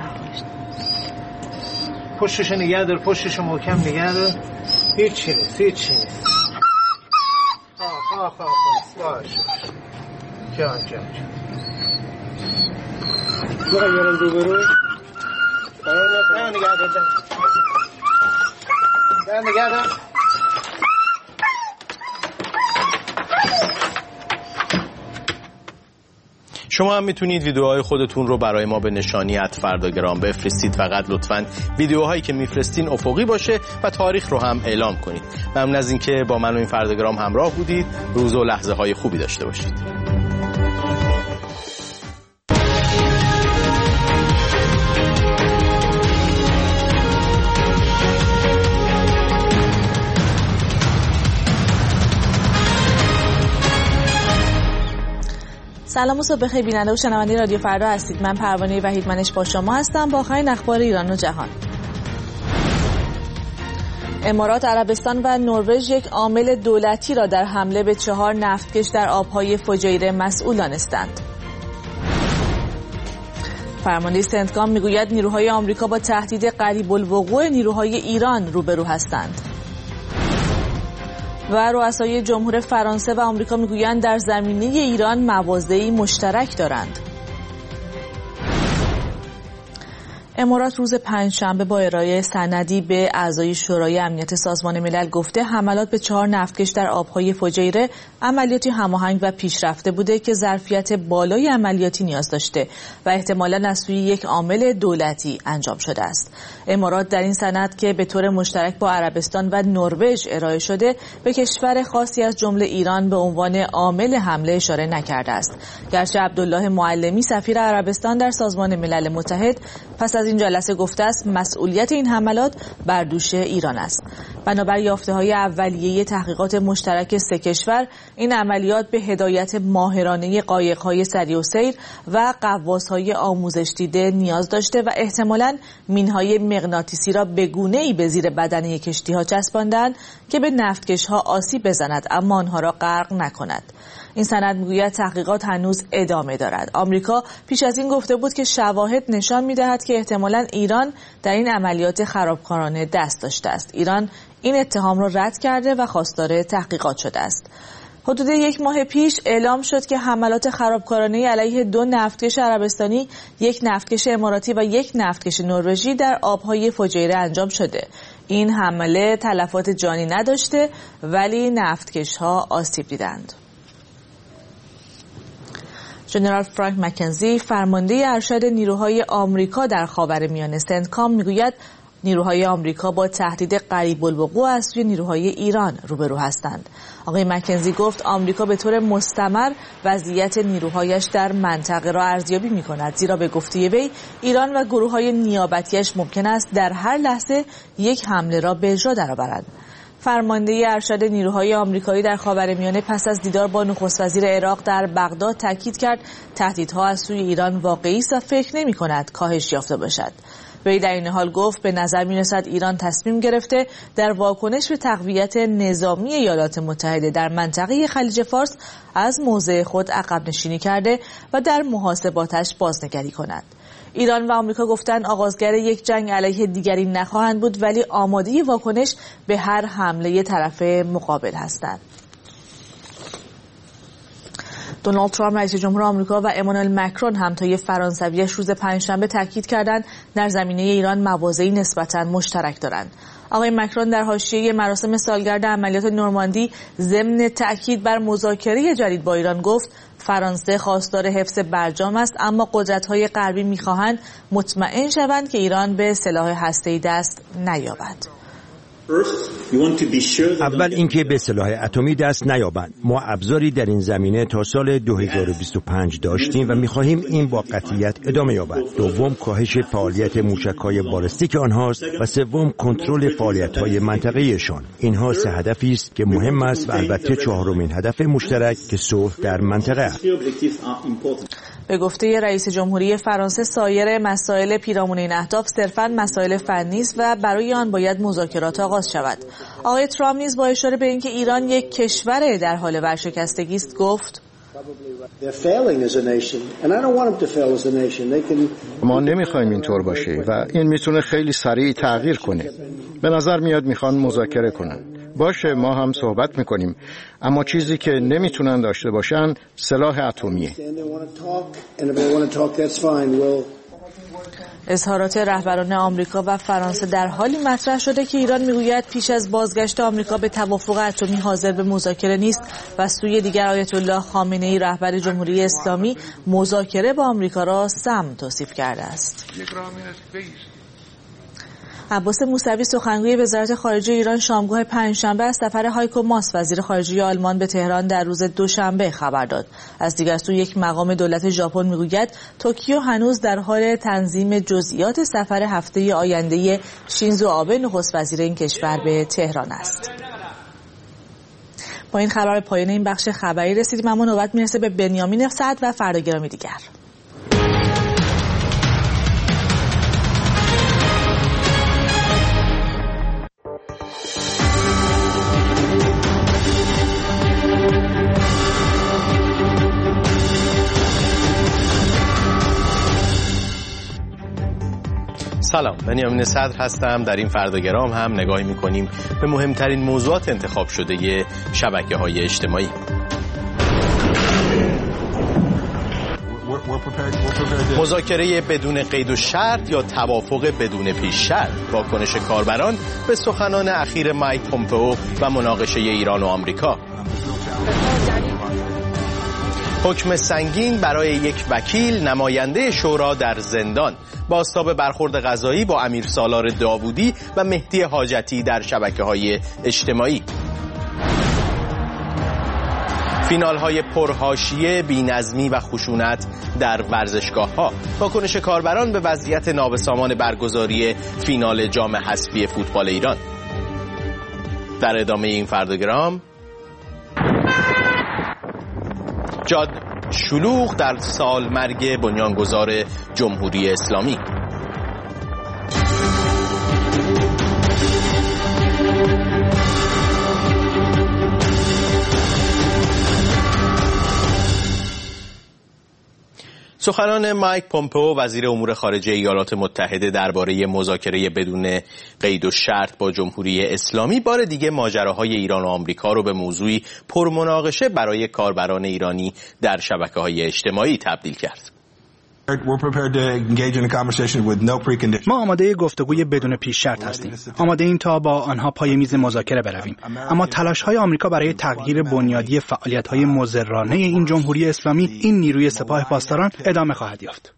پشتشو نگه دار، پشتشو محکم نگه دار. هیچی نیست. خواه باشه جان بغیرم دوباره نگه دار. شما هم میتونید ویدیوهای خودتون رو برای ما به نشانی @فرداگرام بفرستید. فقط لطفاً ویدیوهایی که میفرستین افقی باشه و تاریخ رو هم اعلام کنید. ممنون از اینکه با من و این فرداگرام همراه بودید. روز و لحظه های خوبی داشته باشید. سلام و صبح بخیر بیننده و شنونده رادیو فردا هستید. من پروانه وحیدمنش با شما هستم با آخرین اخبار ایران و جهان. امارات، عربستان و نروژ یک عامل دولتی را در حمله به 4 نفتکش در آبهای فجیره مسئول دانستند. فرمانده سنتکام میگوید نیروهای آمریکا با تهدید قریب الوقوع نیروهای ایران روبرو هستند. و رؤسای جمهور فرانسه و آمریکا میگویند در زمینه ایران مواضعی مشترک دارند. امارات روز پنجشنبه با ارائه سندی به اعضای شورای امنیت سازمان ملل گفته حملات به 4 نفتکش در آبهای فجیره عملیاتی هماهنگ و پیشرفته بوده که ظرفیت بالای عملیاتی نیاز داشته و احتمالاً از سوی یک عامل دولتی انجام شده است. امارات در این سند که به طور مشترک با عربستان و نروژ ارائه شده به کشور خاصی از جمله ایران به عنوان عامل حمله اشاره نکرده است. گرچه عبدالله معلمی سفیر عربستان در سازمان ملل متحد پس از این جلسه گفته است مسئولیت این حملات بر دوش ایران است. بنابر یافته‌های اولیه تحقیقات مشترک 3 کشور این عملیات به هدایت ماهرانه قایق‌های سریع السیر و غواص‌های آموزش دیده نیاز داشته و احتمالاً مین‌های مغناطیسی را به گونه‌ای به زیر بدنه کشتی‌ها چسباندند که به نفتکش‌ها آسیب بزند اما آنها را غرق نکند. این سند میگوید تحقیقات هنوز ادامه دارد. آمریکا پیش از این گفته بود که شواهد نشان می‌دهد که احتمالاً ایران در این عملیات خرابکارانه دست داشته است. ایران این اتهام را رد کرده و خواستار تحقیقات شده است. حدود 1 ماه پیش اعلام شد که حملات خرابکارانه علیه 2 نفتکش عربستانی، 1 نفتکش اماراتی و 1 نفتکش نروژی در آبهای فجیره انجام شده. این حمله تلفات جانی نداشته ولی نفتکش‌ها آسیب دیدند. ژنرال فرانک مکنزی فرمانده ارشد نیروهای آمریکا در خاورمیانه سنتکام میگوید نیروهای آمریکا با تهدید قریب الوقوع از سوی نیروهای ایران روبرو هستند. آقای مکنزی گفت آمریکا به طور مستمر وضعیت نیروهایش در منطقه را ارزیابی می‌کند، زیرا به گفته وی ایران و گروه‌های نیابتیش ممکن است در هر لحظه یک حمله را به اجرا درآورند. فرمانده ارشد نیروهای آمریکایی در خاورمیانه پس از دیدار با نخست وزیر عراق در بغداد تاکید کرد تهدیدها از سوی ایران واقعی است و فکر نمی‌کند کاهش یافته باشد. وی در این حال گفت به نظر می‌رسد ایران تصمیم گرفته در واکنش به تقویت نظامی ایالات متحده در منطقه خلیج فارس از موضع خود عقب نشینی کرده و در محاسباتش بازنگری کند. ایران و آمریکا گفتند آغازگر یک جنگ علیه دیگری نخواهند بود ولی آماده واکنش به هر حمله طرف مقابل هستند. دونالد ترامپ رئیس جمهور آمریکا و امانوئل مکرون همتای فرانسویش روز پنجشنبه تاکید کردند در زمینه ایران مواضعی نسبتاً مشترک دارند. آقای مکرون در حاشیه مراسم سالگرد عملیات نورماندی ضمن تاکید بر مذاکره جدید با ایران گفت فرانسه خواستار حفظ برجام است اما قدرت‌های غربی می‌خواهند مطمئن شوند که ایران به سلاح هسته‌ای دست نیابد. اول اینکه به سلاح اتمی دست نیابند. ما ابزاری در این زمینه تا سال 2025 داشتیم و می‌خواهیم این با قطعیت ادامه یابد. دوم، کاهش فعالیت موشک‌های بالستیک آنهاست و سوم، کنترل فعالیت‌های منطقه‌ایشان. اینها سه هدفی است که مهم است و البته چهارمین هدف مشترک که صلح در منطقه است. به گفته رئیس جمهوری فرانسه سایر مسائل پیرامون این اهداف صرفاً مسائل فنی است و برای آن باید مذاکرات آغاز شود. آقای ترامپ نیز با اشاره به اینکه ایران یک کشور در حال ورشکستگی است گفت ما نمیخوایم اینطور باشه و این میتونه خیلی سریع تغییر کنه. به نظر میاد میخوان مذاکره کنن. باشه، ما هم صحبت میکنیم، اما چیزی که نمیتونن داشته باشن سلاح اتمیه. اظهارات رهبران آمریکا و فرانسه در حالی مطرح شده که ایران میگوید پیش از بازگشت آمریکا به توافق اتمی حاضر به مذاکره نیست و سوی دیگر آیت الله خامنه‌ای رهبر جمهوری اسلامی مذاکره با آمریکا را سم توصیف کرده است. عباس موسوی سخنگوی وزارت خارجه ایران شامگاه پنجشنبه از سفر هایکو ماس وزیر خارجه آلمان به تهران در روز دوشنبه خبر داد. از دیگر سو یک مقام دولت ژاپن میگوید توکیو هنوز در حال تنظیم جزئیات سفر هفته آینده شینزو آبه نخست وزیر این کشور به تهران است. با این خبر پایان این بخش خبری رسیدیم، اما نوبت میرسه به بنیامین سعد و فرداگرامی دیگر. سلام، بنیامین صدر هستم. در این فرداگرام هم نگاهی می‌کنیم به مهمترین موضوعات انتخاب شده شبکه‌های اجتماعی. مذاکره بدون قید و شرط یا توافق بدون پیش شرط، واکنش کاربران به سخنان اخیر مایک پومپئو و مناقشه ایران و آمریکا. حکم سنگین برای یک وکیل نماینده شورا در زندان. بازتاب برخورد قضایی با امیر سالار داوودی و مهدی حاجتی در شبکه‌های اجتماعی. فینال‌های پرحاشیه، بی‌نظمی و خشونت در ورزشگاه‌ها. واکنش کاربران به وضعیت نابسامان برگزاری فینال جام حذفی فوتبال ایران. در ادامه این فرداگرام جاد شلوغ در سالمرگ بنیانگذار جمهوری اسلامی. سخنان مایک پومپئو وزیر امور خارجه ایالات متحده درباره مذاکره بدون قید و شرط با جمهوری اسلامی بار دیگه ماجراهای ایران و آمریکا رو به موضوعی پرمناقشه برای کاربران ایرانی در شبکه‌های اجتماعی تبدیل کرد. ما آماده گفتگوی بدون پیش شرط هستیم. آماده این تا با آنها پای میز مذاکره برویم. اما تلاش‌های آمریکا برای تغییر بنیادی فعالیت‌های مضرانه این جمهوری اسلامی، این نیروی سپاه پاسداران ادامه خواهد یافت.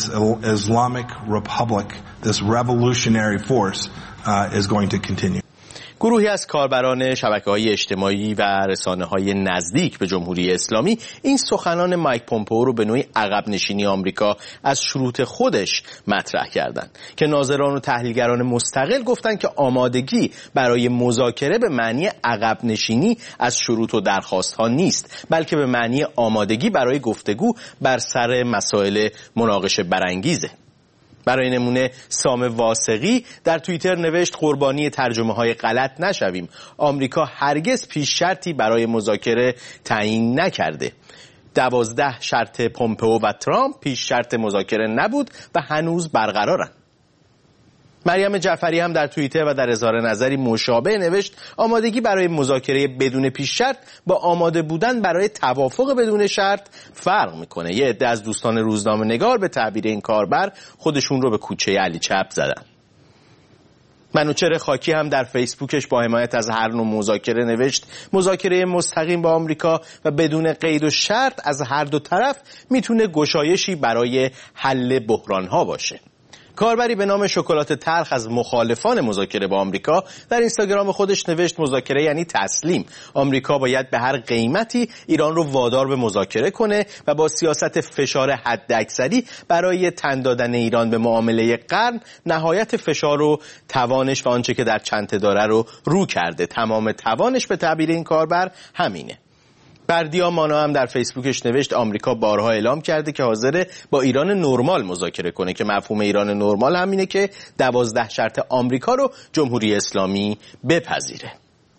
گروهی از کاربران شبکه‌های اجتماعی و رسانه‌های نزدیک به جمهوری اسلامی این سخنان مایک پومپئو رو به نوعی عقب نشینی آمریکا از شروط خودش مطرح کردند که ناظران و تحلیلگران مستقل گفتند که آمادگی برای مذاکره به معنی عقب نشینی از شروط و درخواست‌ها نیست، بلکه به معنی آمادگی برای گفتگو بر سر مسائل مناقشه برانگیزه. برای نمونه سام واثقی در توییتر نوشت قربانی ترجمه‌های غلط نشویم. آمریکا هرگز پیش شرطی برای مذاکره تعیین نکرده. 12 شرط پومپئو و ترامپ پیش شرط مذاکره نبود و هنوز برقرارن. مریم جعفری هم در توییتر و در اظهار نظری مشابه نوشت آمادگی برای مذاکره بدون پیش شرط با آماده بودن برای توافق بدون شرط فرق میکنه. یه عده از دوستان روزنامه‌نگار به تعبیر این کاربر خودشون رو به کوچه علی چپ زدن. منوچهر خاکی هم در فیسبوکش با حمایت از هر نوع مذاکره نوشت مذاکره مستقیم با آمریکا و بدون قید و شرط از هر دو طرف میتونه گشایشی برای حل بحران‌ها باشه. کاربری به نام شکلات تلخ از مخالفان مذاکره با آمریکا در اینستاگرام خودش نوشت مذاکره یعنی تسلیم. آمریکا باید به هر قیمتی ایران رو وادار به مذاکره کنه و با سیاست فشار حداکثری برای تن دادن ایران به معامله قرن نهایت فشار و توانش و آنچه که در چنته داره رو کرده. تمام توانش به تعبیر این کاربر همینه. بردیا مانا هم در فیسبوکش نوشت آمریکا بارها اعلام کرده که حاضره با ایران نرمال مذاکره کنه که مفهوم ایران نرمال همینه که 12 شرط آمریکا رو جمهوری اسلامی بپذیره.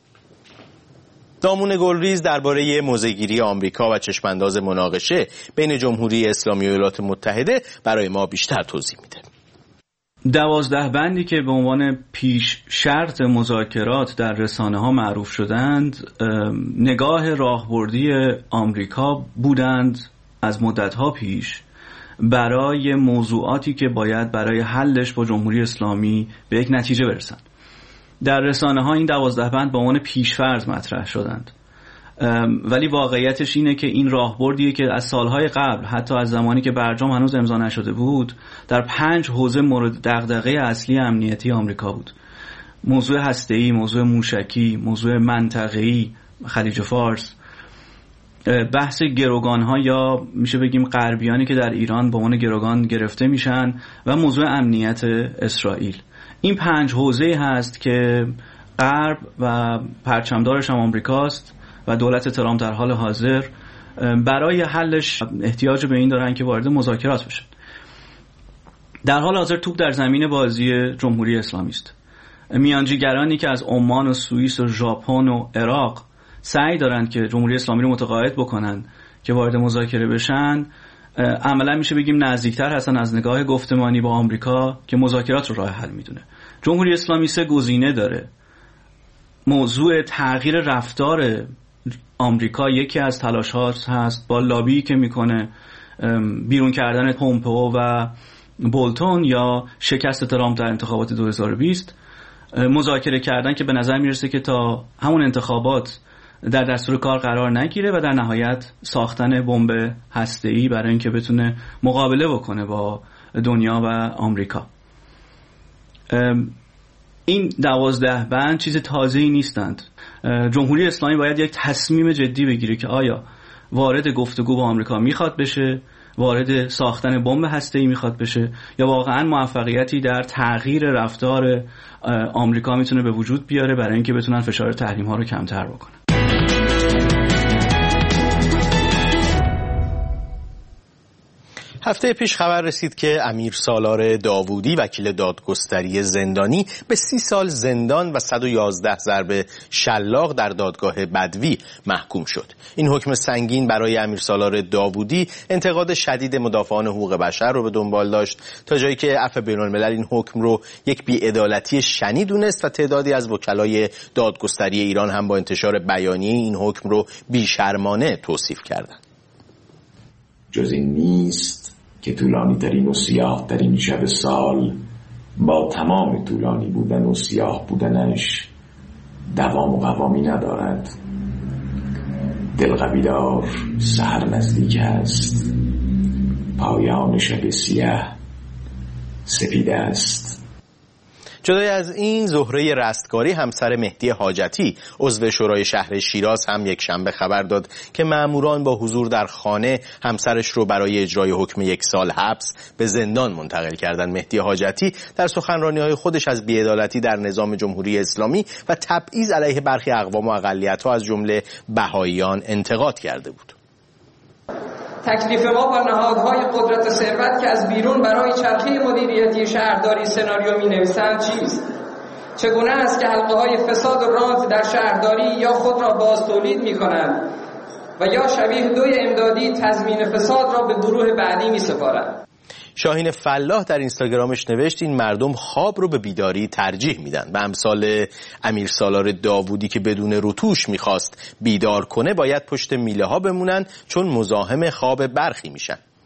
دامون گلریز درباره موضع‌گیری آمریکا و چشمانداز مناقشه بین جمهوری اسلامی و ایالات متحده برای ما بیشتر توضیح میده. 12 بندی که به عنوان پیش شرط مذاکرات در رسانه‌ها معروف شدند نگاه راهبردی آمریکا بودند از مدت‌ها پیش برای موضوعاتی که باید برای حلش با جمهوری اسلامی به یک نتیجه برسند. در رسانه‌ها این 12 بند به عنوان پیش‌فرض مطرح شدند، ولی واقعیتش اینه که این راهبردیه که از سالهای قبل، حتی از زمانی که برجام هنوز امضا نشده بود، در 5 حوزه مورد دغدغه اصلی امنیتی آمریکا بود: موضوع هسته‌ای، موضوع موشکی، موضوع منطقه‌ای خلیج فارس، بحث گروگان‌ها یا میشه بگیم غربیانی که در ایران به عنوان گروگان گرفته میشن و موضوع امنیت اسرائیل. این 5 حوزه هست که غرب و پرچمدارش هم آمریکاست و دولت ترامپ در حال حاضر برای حلش احتیاج به این دارن که وارد مذاکرات بشن. در حال حاضر توپ در زمین بازی جمهوری اسلامی است. میانجیگرانی که از عمان و سوئیس و ژاپن و عراق سعی دارند که جمهوری اسلامی رو متقاعد بکنن که وارد مذاکره بشن، عملا میشه بگیم نزدیکتر هستن از نگاه گفتمانی با آمریکا که مذاکرات رو راه حل میدونه. جمهوری اسلامی 3 گزینه داره. موضوع تغییر رفتار آمریکا یکی از تلاش‌ها هست با لابی که میکنه بیرون کردن پومپئو و بولتون یا شکست ترامپ در انتخابات 2020. مذاکره کردن که به نظر میرسه که تا همون انتخابات در دستور کار قرار نگیره و در نهایت ساختن بمب هسته‌ای برای اینکه بتونه مقابله بکنه با دنیا و آمریکا. این 12 بند چیز تازه‌ای نیستند. جمهوری اسلامی باید یک تصمیم جدی بگیره که آیا وارد گفتگو با آمریکا میخواد بشه، وارد ساختن بمب هسته‌ای میخواد بشه، یا واقعا موفقیتی در تغییر رفتار آمریکا میتونه به وجود بیاره برای اینکه بتونن فشار تحریم ها رو کمتر بکنن. هفته پیش خبر رسید که امیر سالار داوودی وکیل دادگستری زندانی به 30 سال زندان و 111 ضرب شلاق در دادگاه بدوی محکوم شد. این حکم سنگین برای امیر سالار داوودی انتقاد شدید مدافعان حقوق بشر رو به دنبال داشت، تا جایی که عفو بین‌الملل این حکم رو یک بی‌عدالتی شنی دونست و تعدادی از وکلای دادگستری ایران هم با انتشار بیانیه این حکم رو بی‌شرمانه توصیف کردند. جز این نیست که طولانی ترین و سیاه ترین شب سال با تمام طولانی بودن و سیاه بودنش دوام و قوامی ندارد. دلقویدار سحر نزدیک است، پایان شب سیاه سپید است. جدای از این، زهره رستگاری همسر مهدی حاجتی عضو شورای شهر شیراز هم یک شنبه خبر داد که ماموران با حضور در خانه همسرش رو برای اجرای حکم 1 سال حبس به زندان منتقل کردند. مهدی حاجتی در سخنرانی‌های خودش از بی‌عدالتی در نظام جمهوری اسلامی و تبعیض علیه برخی اقوام و اقلیت‌ها از جمله بهائیان انتقاد کرده بود. تکلیف ما با نهادهای قدرت ثروت که از بیرون برای چرخه مدیریتی شهرداری سناریو می‌نویسند چیست؟ چگونه است که حلقه‌های فساد و رانت در شهرداری یا خود را باز تولید می‌کنند و یا شبیه دوی امدادی تضمین فساد را به گروه بعدی می‌سپارند؟ شاهین فلاح در اینستاگرامش نوشت این مردم خواب رو به بیداری ترجیح میدن. به امثال امیر سالار داوودی که بدون روتوش میخواست بیدار کنه باید پشت میله ها بمونن چون مزاحم خواب برخی میشن.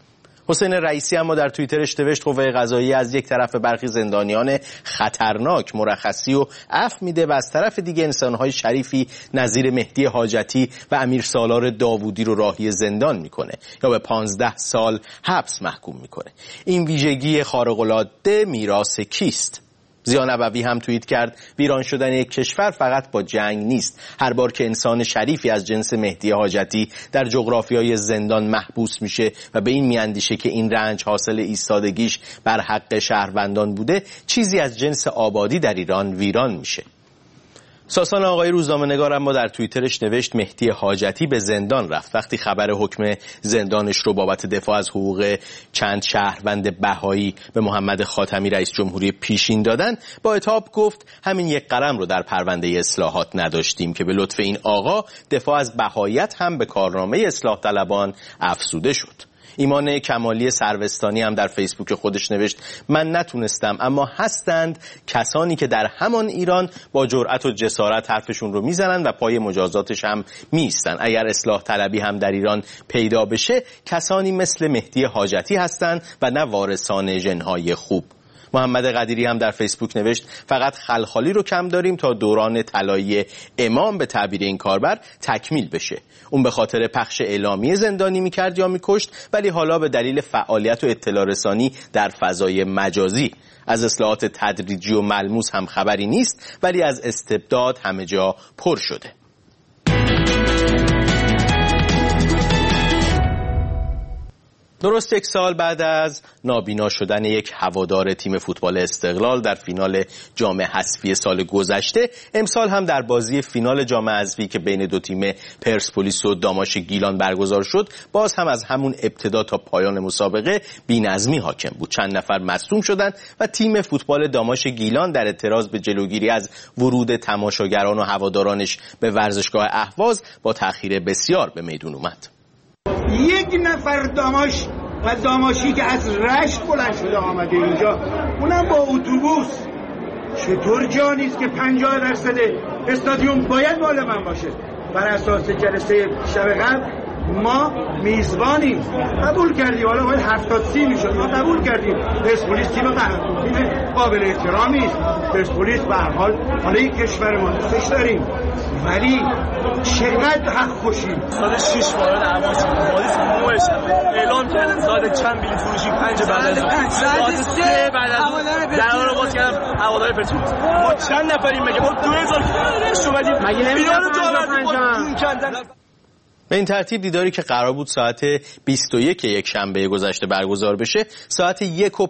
حسین رئیسی اما در توییترش نوشت قوه قضاییه از یک طرف برخی زندانیان خطرناک مرخصی و عفو میده و از طرف دیگه انسانهای شریفی نظیر مهدی حاجتی و امیر سالار داوودی رو راهی زندان میکنه یا به 15 سال حبس محکوم میکنه. این ویژگی خارق‌العاده میراث کیست؟ ضیا نبوی هم توییت کرد ویران شدن یک کشور فقط با جنگ نیست. هر بار که انسان شریفی از جنس مهدی حاجتی در جغرافیای زندان محبوس میشه و به این میاندیشه که این رنج حاصل ایستادگیش بر حق شهروندان بوده، چیزی از جنس آبادی در ایران ویران میشه. ساسان آقای روزنامه‌نگار اما در توییترش نوشت مهدی حاجتی به زندان رفت. وقتی خبر حکم زندانش رو بابت دفاع از حقوق چند شهروند بهایی به محمد خاتمی رئیس جمهوری پیشین دادن، با عتاب گفت همین یک قلم رو در پرونده اصلاحات نداشتیم که به لطف این آقا دفاع از بهاییت هم به کارنامه اصلاح طلبان افزوده شد. ایمان کمالی سروستانی هم در فیسبوک خودش نوشت من نتونستم اما هستند کسانی که در همان ایران با جرأت و جسارت حرفشون رو میزنن و پای مجازاتش هم میستن. اگر اصلاح طلبی هم در ایران پیدا بشه کسانی مثل مهدی حاجتی هستند و نه وارثان ژن‌های خوب. محمد قدیری هم در فیسبوک نوشت فقط خلخالی رو کم داریم تا دوران طلایی امام به تعبیر این کاربر تکمیل بشه. اون به خاطر پخش اعلامیه زندانی میکرد یا میکشت، ولی حالا به دلیل فعالیت و اطلاع رسانی در فضای مجازی. از اصلاحات تدریجی و ملموس هم خبری نیست، ولی از استبداد همه جا پر شده. درست یک سال بعد از نابینا شدن یک هوادار تیم فوتبال استقلال در فینال جام حذفی سال گذشته، امسال هم در بازی فینال جام حذفی که بین دو تیم پرسپولیس و داماش گیلان برگزار شد، باز هم از همون ابتدا تا پایان مسابقه بی‌نظمی حاکم بود. چند نفر مصدوم شدند و تیم فوتبال داماش گیلان در اعتراض به جلوگیری از ورود تماشاگران و هوادارانش به ورزشگاه اهواز با تأخیر بسیار به میدون اومد. یک نفر داماش و داماشی که از رشت بلند شده آمده اینجا، اونم با اتوبوس. چطور جا نیست که 50% استادیوم باید مال من باشه؟ بر اساس جلسه شب قبل ما میزبانیم، قبول کردیم. حالا باید 70-30 میشد، ما قبول کردیم. پرسپولیس تیم قابل احترامی است. پرسپولیس به هر حال حالا این کشور ما دوستش داریم، ولی چقدر حق خوشیم. سال 6 وارد اهواز شد. پلیس موش اعلام کردن ساعت چند بلیط فروشی 5 بعد از ساعت 3 بعد از درا رو باز کردم هوادار پرسپولیس. ما چند نفریم مگه؟ ما 2000 اومدیم مگه نمیدونم. به این ترتیب دیداری که قرار بود ساعت 21 یک شنبه گذشته برگزار بشه، ساعت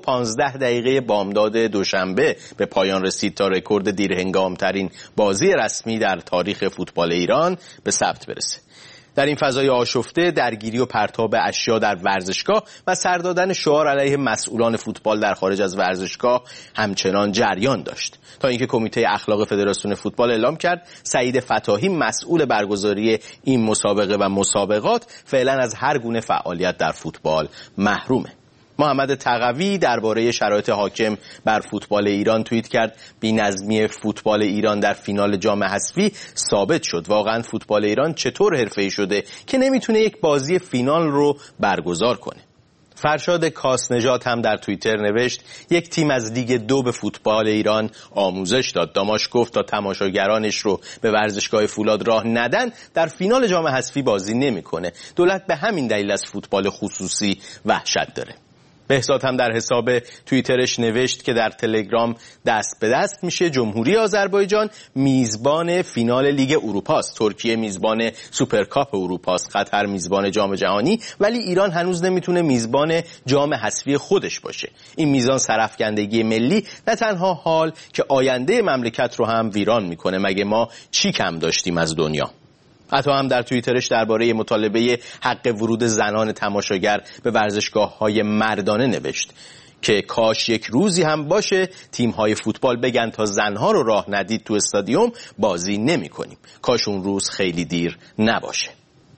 1:15 بامداد دوشنبه به پایان رسید تا رکورد دیرهنگامترین بازی رسمی در تاریخ فوتبال ایران به ثبت برسه. در این فضای آشفته، درگیری و پرتاب اشیا در ورزشگاه و سر دادن شعار علیه مسئولان فوتبال در خارج از ورزشگاه همچنان جریان داشت، تا اینکه کمیته اخلاق فدراسیون فوتبال اعلام کرد سعید فتاحی مسئول برگزاری این مسابقه و مسابقات فعلا از هر گونه فعالیت در فوتبال محرومه. محمد تقوی درباره شرایط حاکم بر فوتبال ایران توییت کرد بی‌نظمی فوتبال ایران در فینال جام حذفی ثابت شد واقعا فوتبال ایران چطور حرفه‌ای شده که نمیتونه یک بازی فینال رو برگزار کنه. فرشاد کاسنژاد هم در توییتر نوشت یک تیم از لیگ 2 به فوتبال ایران آموزش داد. داماش گفت تا تماشاگرانش رو به ورزشگاه فولاد راه ندن در فینال جام حذفی بازی نمیکنه. دولت به همین دلیل از فوتبال خصوصی وحشت داره. بهزاد هم در حساب توییترش نوشت که در تلگرام دست به دست میشه. جمهوری آذربایجان میزبان فینال لیگ اروپا است، ترکیه میزبان سوپرکاپ اروپا است، قطر میزبان جام جهانی، ولی ایران هنوز نمیتونه میزبان جام حذفی خودش باشه. این میزان سرافکندگی ملی نه تنها حال که آینده مملکت رو هم ویران میکنه. مگه ما چی کم داشتیم از دنیا؟ عطا هم در توییترش درباره مطالبه حق ورود زنان تماشاگر به ورزشگاه‌های مردانه نوشت که کاش یک روزی هم باشه تیم‌های فوتبال بگن تا زنها رو راه ندید تو استادیوم بازی نمی‌کنیم. کاش اون روز خیلی دیر نباشه.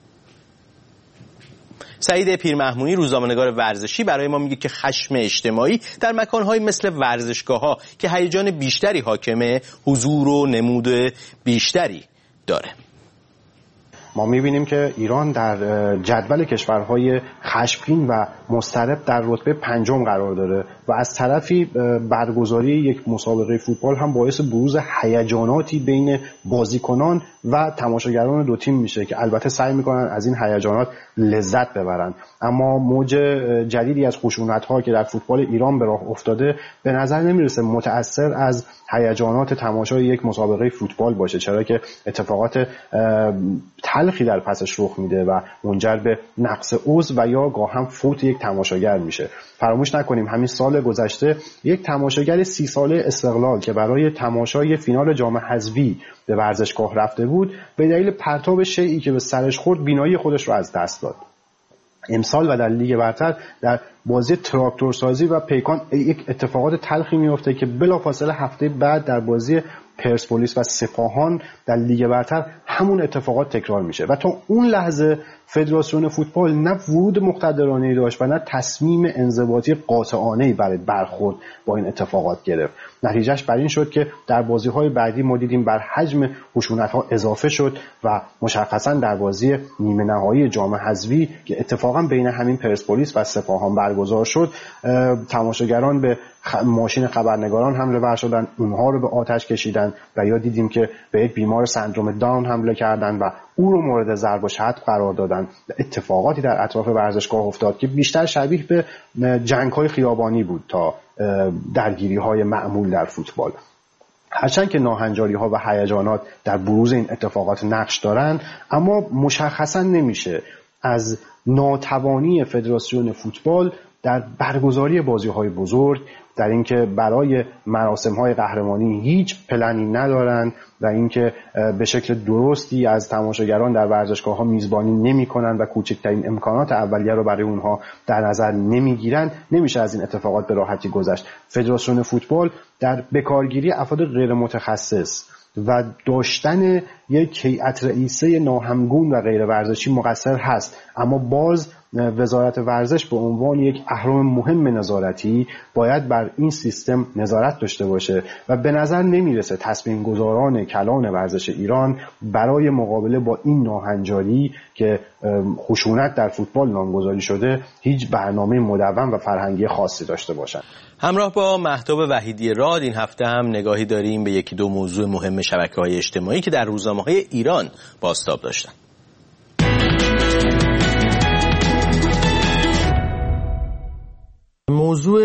سعید پیرمحمودی روزنامه‌نگار ورزشی برای ما میگه که خشم اجتماعی در مکان‌های مثل ورزشگاه‌ها که هیجان بیشتری حاکمه حضور و نمود بیشتری داره. ما می‌بینیم که ایران در جدول کشورهای خشمگین و مضطرب در رتبه 5 قرار داره و از طرفی برگزاری یک مسابقه فوتبال هم باعث بروز هیجاناتی بین بازیکنان و تماشاگران دو تیم میشه که البته سعی میکنن از این هیجانات لذت ببرن، اما موج جدیدی از خشونت‌ها که در فوتبال ایران به راه افتاده به نظر نمیرسه متأثر از هیجانات تماشای یک مسابقه فوتبال باشه، چرا که اتفاقات تلخی در پسش رخ میده و منجر به نقص عضو و یا گاهم فوت یک تماشاگر میشه. فراموش نکنیم همین سال گذشته یک تماشاگر 30 ساله استقلال که برای تماشای فینال جام حذفی به ورزشگاه رفته بود به دلیل پرتاب شیئی که به سرش خورد بینایی خودش رو از دست داد. امسال و در لیگ برتر در بازی تراکتورسازی و پیکان یک اتفاقات تلخی میفته که بلافاصله هفته بعد در بازی پرسپولیس و سپاهان در لیگ برتر همون اتفاقات تکرار میشه و تا اون لحظه فدراسیون فوتبال نه ورود مقتدرانه‌ای داشت و نه تصمیم انضباطی قاطعانه‌ای برای برخورد با این اتفاقات گرفت. نتیجهش بر این شد که در بازی‌های بعدی ما دیدیم بر حجم خشونت‌ها اضافه شد و مشخصاً در بازی نیمه نهایی جام حذفی که اتفاقاً بین همین پرسپولیس و سپاهان برگزار شد، تماشاگران به ماشین خبرنگاران حمله ور شدن، اونها رو به آتش کشیدن و یا دیدیم که به یک بیمار سندروم داون حمله کردن و او رو مورد ضرب و شتم قرار دادن. اتفاقاتی در اطراف ورزشگاه افتاد که بیشتر شبیه به جنگ‌های خیابانی بود تا درگیری‌های معمول در فوتبال. هرچند که ناهنجاری‌ها و هیجانات در بروز این اتفاقات نقش دارن، اما مشخصاً نمیشه از ناتوانی فدراسیون فوتبال در برگزاری بازی‌های بزرگ، در اینکه برای مراسم‌های قهرمانی هیچ پلنی ندارن و اینکه به شکل درستی از تماشاگران در ورزشگاه‌ها میزبانی نمی‌کنن و کوچکترین امکانات اولیه رو برای اونها در نظر نمی‌گیرن، نمیشه از این اتفاقات به راحتی گذشت. فدراسیون فوتبال در بکارگیری افراد غیر متخصص و داشتن یک هیئت رئیسه ناهمگون و غیر ورزشی مقصر هست، اما باز وزارت ورزش به عنوان یک اهرم مهم نظارتی باید بر این سیستم نظارت داشته باشه و به نظر نمیرسه تصمیم گذاران کلان ورزش ایران برای مقابله با این ناهنجاری که خشونت در فوتبال نامگذاری شده هیچ برنامه مدون و فرهنگی خاصی داشته باشند. همراه با مهتاب وحیدی راد این هفته هم نگاهی داریم به یکی دو موضوع مهم شبکه‌های اجتماعی که در روزنامه‌های ایران بازتاب داشتن. موضوع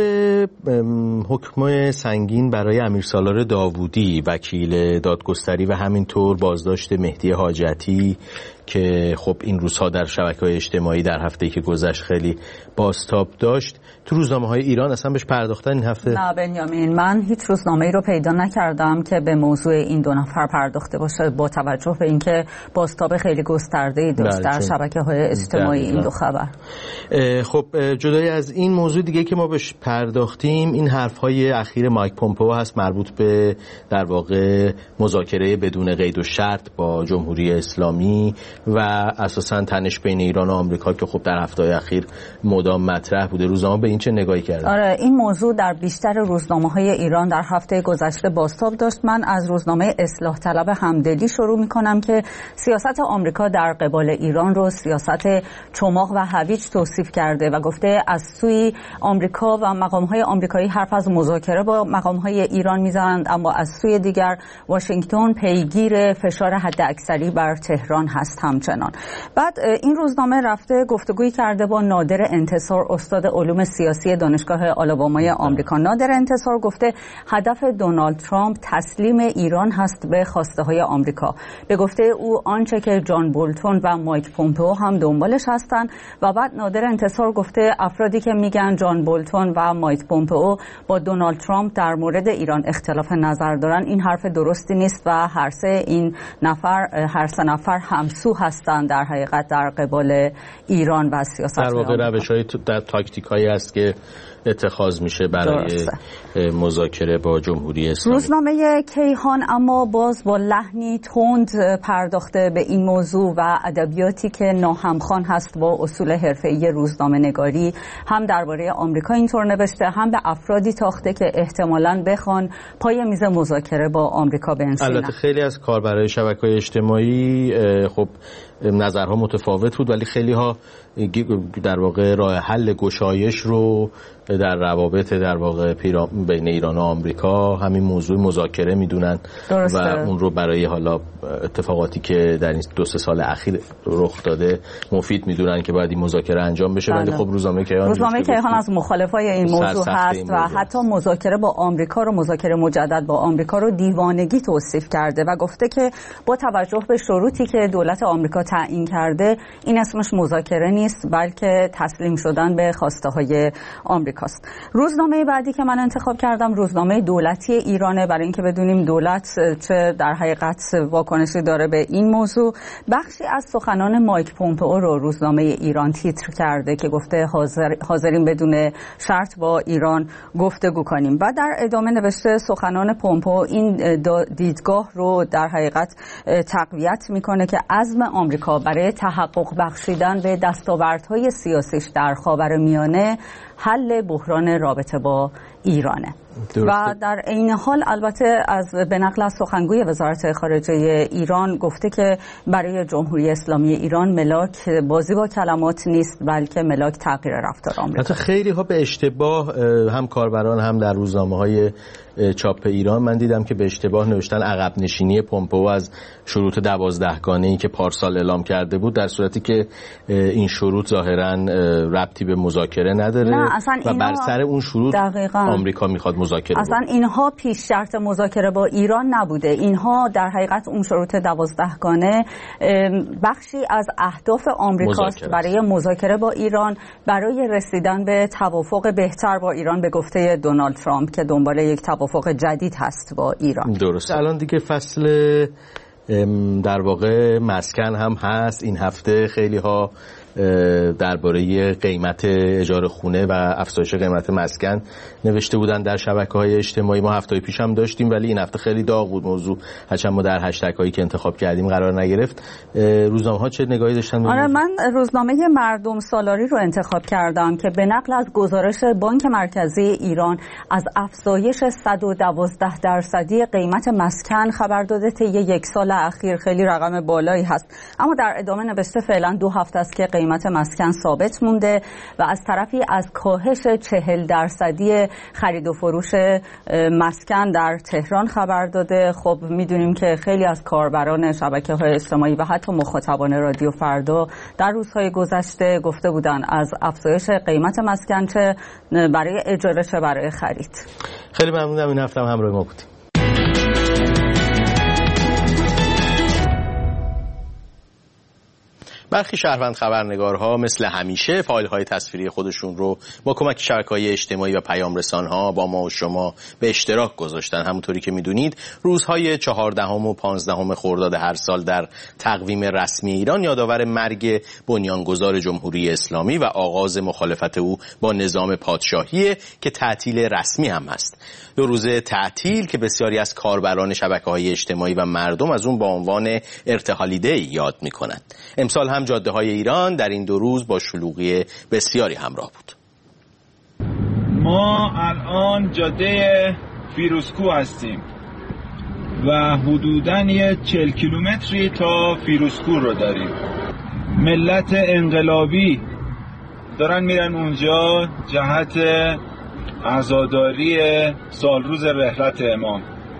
حکم سنگین برای امیرسالار داوودی وکیل دادگستری و همینطور بازداشت مهدی حاجتی که خب این روزها در شبکه‌های اجتماعی در هفته‌ای که گذشت خیلی بازتاب داشت، تو روزنامه‌های ایران اصلا بهش پرداختن این هفته؟ نه بنیامین، من هیچ روزنامه‌ای رو پیدا نکردم که به موضوع این دو نفر پرداخته باشه با توجه به اینکه بازتاب خیلی گسترده‌ای داشت در شبکه‌های اجتماعی این دو خبر. خب جدای از این موضوع دیگه که ما بهش پرداختیم، این حرف‌های اخیر مایک پومپئو هست مربوط به در واقع مذاکره بدون قید و شرط با جمهوری اسلامی و اساساً تنش بین ایران و آمریکا که خب در هفته‌های اخیر مدام مطرح بوده. روزنامه به این چه نگاهی کرده؟ آره، این موضوع در بیشتر روزنامه‌های ایران در هفته گذشته بازتاب داشت. من از روزنامه اصلاح طلب همدلی شروع می‌کنم که سیاست آمریکا در قبال ایران رو سیاست چماق و هویج توصیف کرده و گفته از سوی آمریکا و مقام‌های آمریکایی حرف از مذاکره با مقام‌های ایران می‌زنند، اما از سوی دیگر واشنگتن پیگیر فشار حداکثری بر تهران هست همچنان. بعد این روزنامه رفته گفتگویی کرده با نادر انتصار، استاد علوم سیاسی دانشگاه آلابامای آمریکا. نادر انتصار گفته هدف دونالد ترامپ تسلیم ایران هست به خواسته‌های آمریکا. به گفته او آنچه که جان بولتون و مایک پومپئو هم دنبالش هستند. و بعد نادر انتصار گفته افرادی که میگن جان بولتون و مایک پومپئو با دونالد ترامپ در مورد ایران اختلاف نظر دارن، این حرف درستی نیست و هر سه نفر همسو هستند در حقیقت در قبال ایران و سیاست در واقع روش‌های در تاکتیکایی است که اتخاذ میشه برای مذاکره با جمهوری اسلامی. روزنامه کیهان اما باز با لحنی تند پرداخته به این موضوع و ادبیاتی که ناهمخوان هست با اصول حرفه‌ای روزنامه‌نگاری، هم درباره آمریکا اینطور نوشته، هم به افرادی تاخته که احتمالاً بخوان پای میز مذاکره با آمریکا بنشینن. البته خیلی از کاربرای شبکه‌های اجتماعی خب نظرها متفاوت بود، ولی خیلی ها در واقع راه حل گشایش رو در روابط در واقع بین ایران و آمریکا همین موضوع مذاکره میدونن و اون رو برای حالا اتفاقاتی که در این 2-3 سال اخیر رخ داده مفید میدونن که باید این مذاکره انجام بشه. ولی خب روزنامه کیهان از مخالفای این موضوع هست و حتی مذاکره با آمریکا رو، مذاکره مجدد با آمریکا رو دیوانگی توصیف کرده و گفته که با توجه به شروطی که دولت آمریکا تعیین کرده این اسمش مذاکره نیست بلکه تسلیم شدن به خواسته های آمریکاست. روزنامه بعدی که من انتخاب کردم روزنامه دولتی ایرانه، برای اینکه بدونیم دولت چه در حقیقت واکنشی داره به این موضوع. بخشی از سخنان مایک پومپئو رو روزنامه ایران تیتر کرده که گفته حاضرین بدون شرط با ایران گفتگو کنیم و در ادامه نوشته سخنان پومپئو این دیدگاه رو در حقیقت تقویت میکنه که عزم آمریکا برای تحقق بخشیدن به دستاوردهای سیاسیش در خاورمیانه حل بحران رابطه با ایرانه. و در این حال البته به نقل از سخنگوی وزارت خارجه ایران گفته که برای جمهوری اسلامی ایران ملاک بازی با کلمات نیست بلکه ملاک تغییر رفتار آمریکا. حتی خیلی ها به اشتباه هم کاربران هم در روزنامه‌های چاپ ایران من دیدم که به اشتباه نوشتن عقب نشینی پومپئو از شروط 12 گانه‌ای که پارسال اعلام کرده بود، در صورتی که این شروط ظاهراً ربطی به مذاکره نداره و بر سر اون شروط آمریکا میخواد مذاکره اصلا اینها پیش شرط مذاکره با ایران نبوده. اینها در حقیقت اون شروط 12 گانه بخشی از اهداف آمریکاست برای مذاکره با ایران، برای رسیدن به توافق بهتر با ایران به گفته دونالد ترامپ که دنبال یک توافق جدید هست با ایران. درست. الان دیگه فصل در واقع مسکن هم هست. این هفته خیلی ها درباره قیمت اجاره خونه و افزایش قیمت مسکن نوشته بودن در شبکه‌های اجتماعی. ما هفته پیش هم داشتیم ولی این هفته خیلی داغ بود موضوع، هرچند ما در هشتگ هایی که انتخاب کردیم قرار نگرفت. روزنامه‌ها چه نگاهی داشتن؟ آره، من روزنامه مردم سالاری رو انتخاب کردم که به نقل از گزارش بانک مرکزی ایران از افزایش 112% قیمت مسکن خبر داده طی یک سال اخیر. خیلی رقم بالایی هست، اما در ادامه نوشته فعلا 2 هفته است که قیمت مسکن ثابت مونده و از طرفی از کاهش 40% خرید و فروش مسکن در تهران خبر داده. خب میدونیم که خیلی از کاربران شبکه‌های اجتماعی و حتی مخاطبان رادیو فردا در روزهای گذشته گفته بودن از افزایش قیمت مسکن چه برای اجاره چه برای خرید. خیلی ممنونم این هفته هم همراه ما بودیم. برخی شهروند خبرنگارها مثل همیشه فایل‌های تصویری خودشون رو با کمک شبکه‌های اجتماعی و پیام رسان‌ها با ما و شما به اشتراک گذاشتن. همونطوری که می‌دونید روزهای 14 و 15 خرداد هر سال در تقویم رسمی ایران یادآور مرگ بنیانگذار جمهوری اسلامی و آغاز مخالفت او با نظام پادشاهی که تعطیل رسمی هم هست. 2 روز تعطیل که بسیاری از کاربران شبکه‌های اجتماعی و مردم از اون با عنوان ارتحالی دی یاد می‌کنند. امسال هم جاده‌های ایران در این 2 روز با شلوغی بسیاری همراه بود. ما الان جاده فیروزکوه هستیم و حدوداً 40 کیلومتری تا فیروزکوه رو داریم. ملت انقلابی دارن میرن اونجا جهت عزاداری سالروز رحلت امام.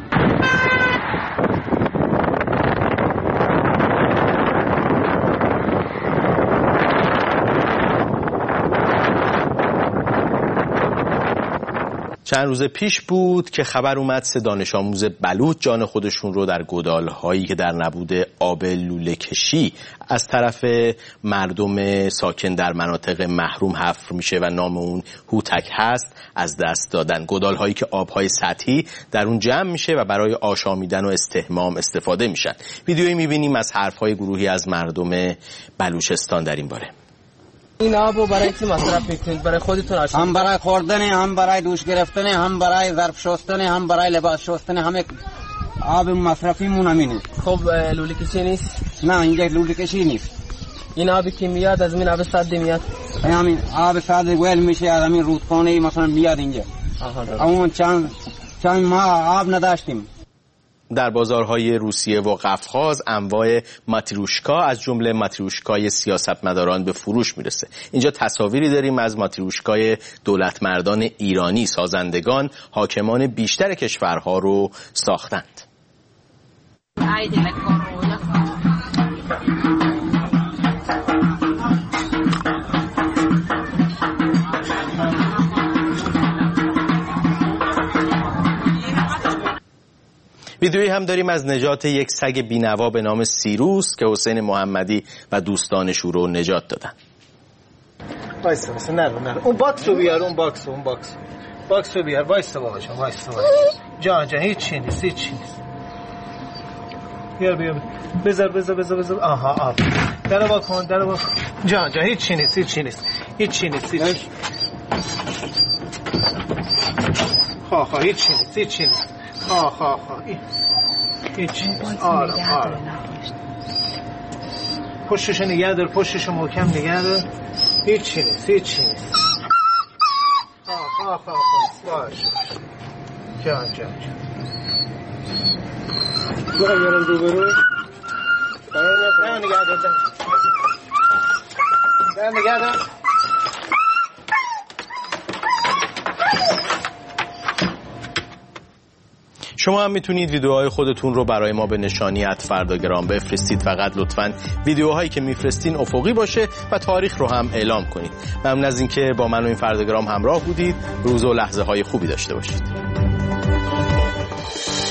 چند روز پیش بود که خبر اومد 3 دانش آموز بلوچ جان خودشون رو در گودال‌هایی که در نبود آب لوله کشی از طرف مردم ساکن در مناطق محروم حفر میشه و نام اون هوتک هست از دست دادن. گودال‌هایی که آب‌های سطحی در اون جمع میشه و برای آشامیدن و استحمام استفاده میشن. ویدیویی میبینیم از حرف‌های گروهی از مردم بلوچستان در این باره. این آبو برای چی مصرف میکنید؟ برای خودتون آشامیدن؟ هم برای خوردن، هم برای دوش گرفتن، هم برای ظرف شستن، هم برای لباس شستن. همه آب مصرفیمون همینه. خب لوله کشی نیست؟ نه، اینجا لوله کشی نیست. این آبی که میاد از این آب سد میاد؟ همین آب سد ویل میشه از همین رودخانه مثلا میاد اینجا. اما چند ماه آب نداشتیم. در بازارهای روسیه و قفقاز انواع ماتریوشکا از جمله ماتریوشکای سیاستمداران به فروش میرسه. اینجا تصاویری داریم از ماتریوشکای دولتمردان ایرانی. سازندگان حاکمان بیشتر کشورها رو ساختند. ویدیویی هم داریم از نجات یک سگ بینوا به نام سیروس که حسین محمدی و دوستانش او رو نجات دادن. وایسا نرو اون باکس رو بیار، اون باکس رو بیار. وایسا بابا جان، وایسا جان هیچی نیست. بیار بذار. آها درو واکن جان هیچی نیست. خواه هیچی نیست. خواه هیچی نیست. آره پشتشو نگه دار، پشتشو محکم نگه دار. هیچی نیست. خواه باشه جان بقیه یارم روبرو نه نگه دار. شما هم میتونید ویدیوهای خودتون رو برای ما به نشانی @فرداگرام بفرستید. فقط لطفاً ویدیوهایی که میفرستین افقی باشه و تاریخ رو هم اعلام کنید. ممنون از اینکه با من و این فرداگرام همراه بودید. روز و لحظه های خوبی داشته باشید.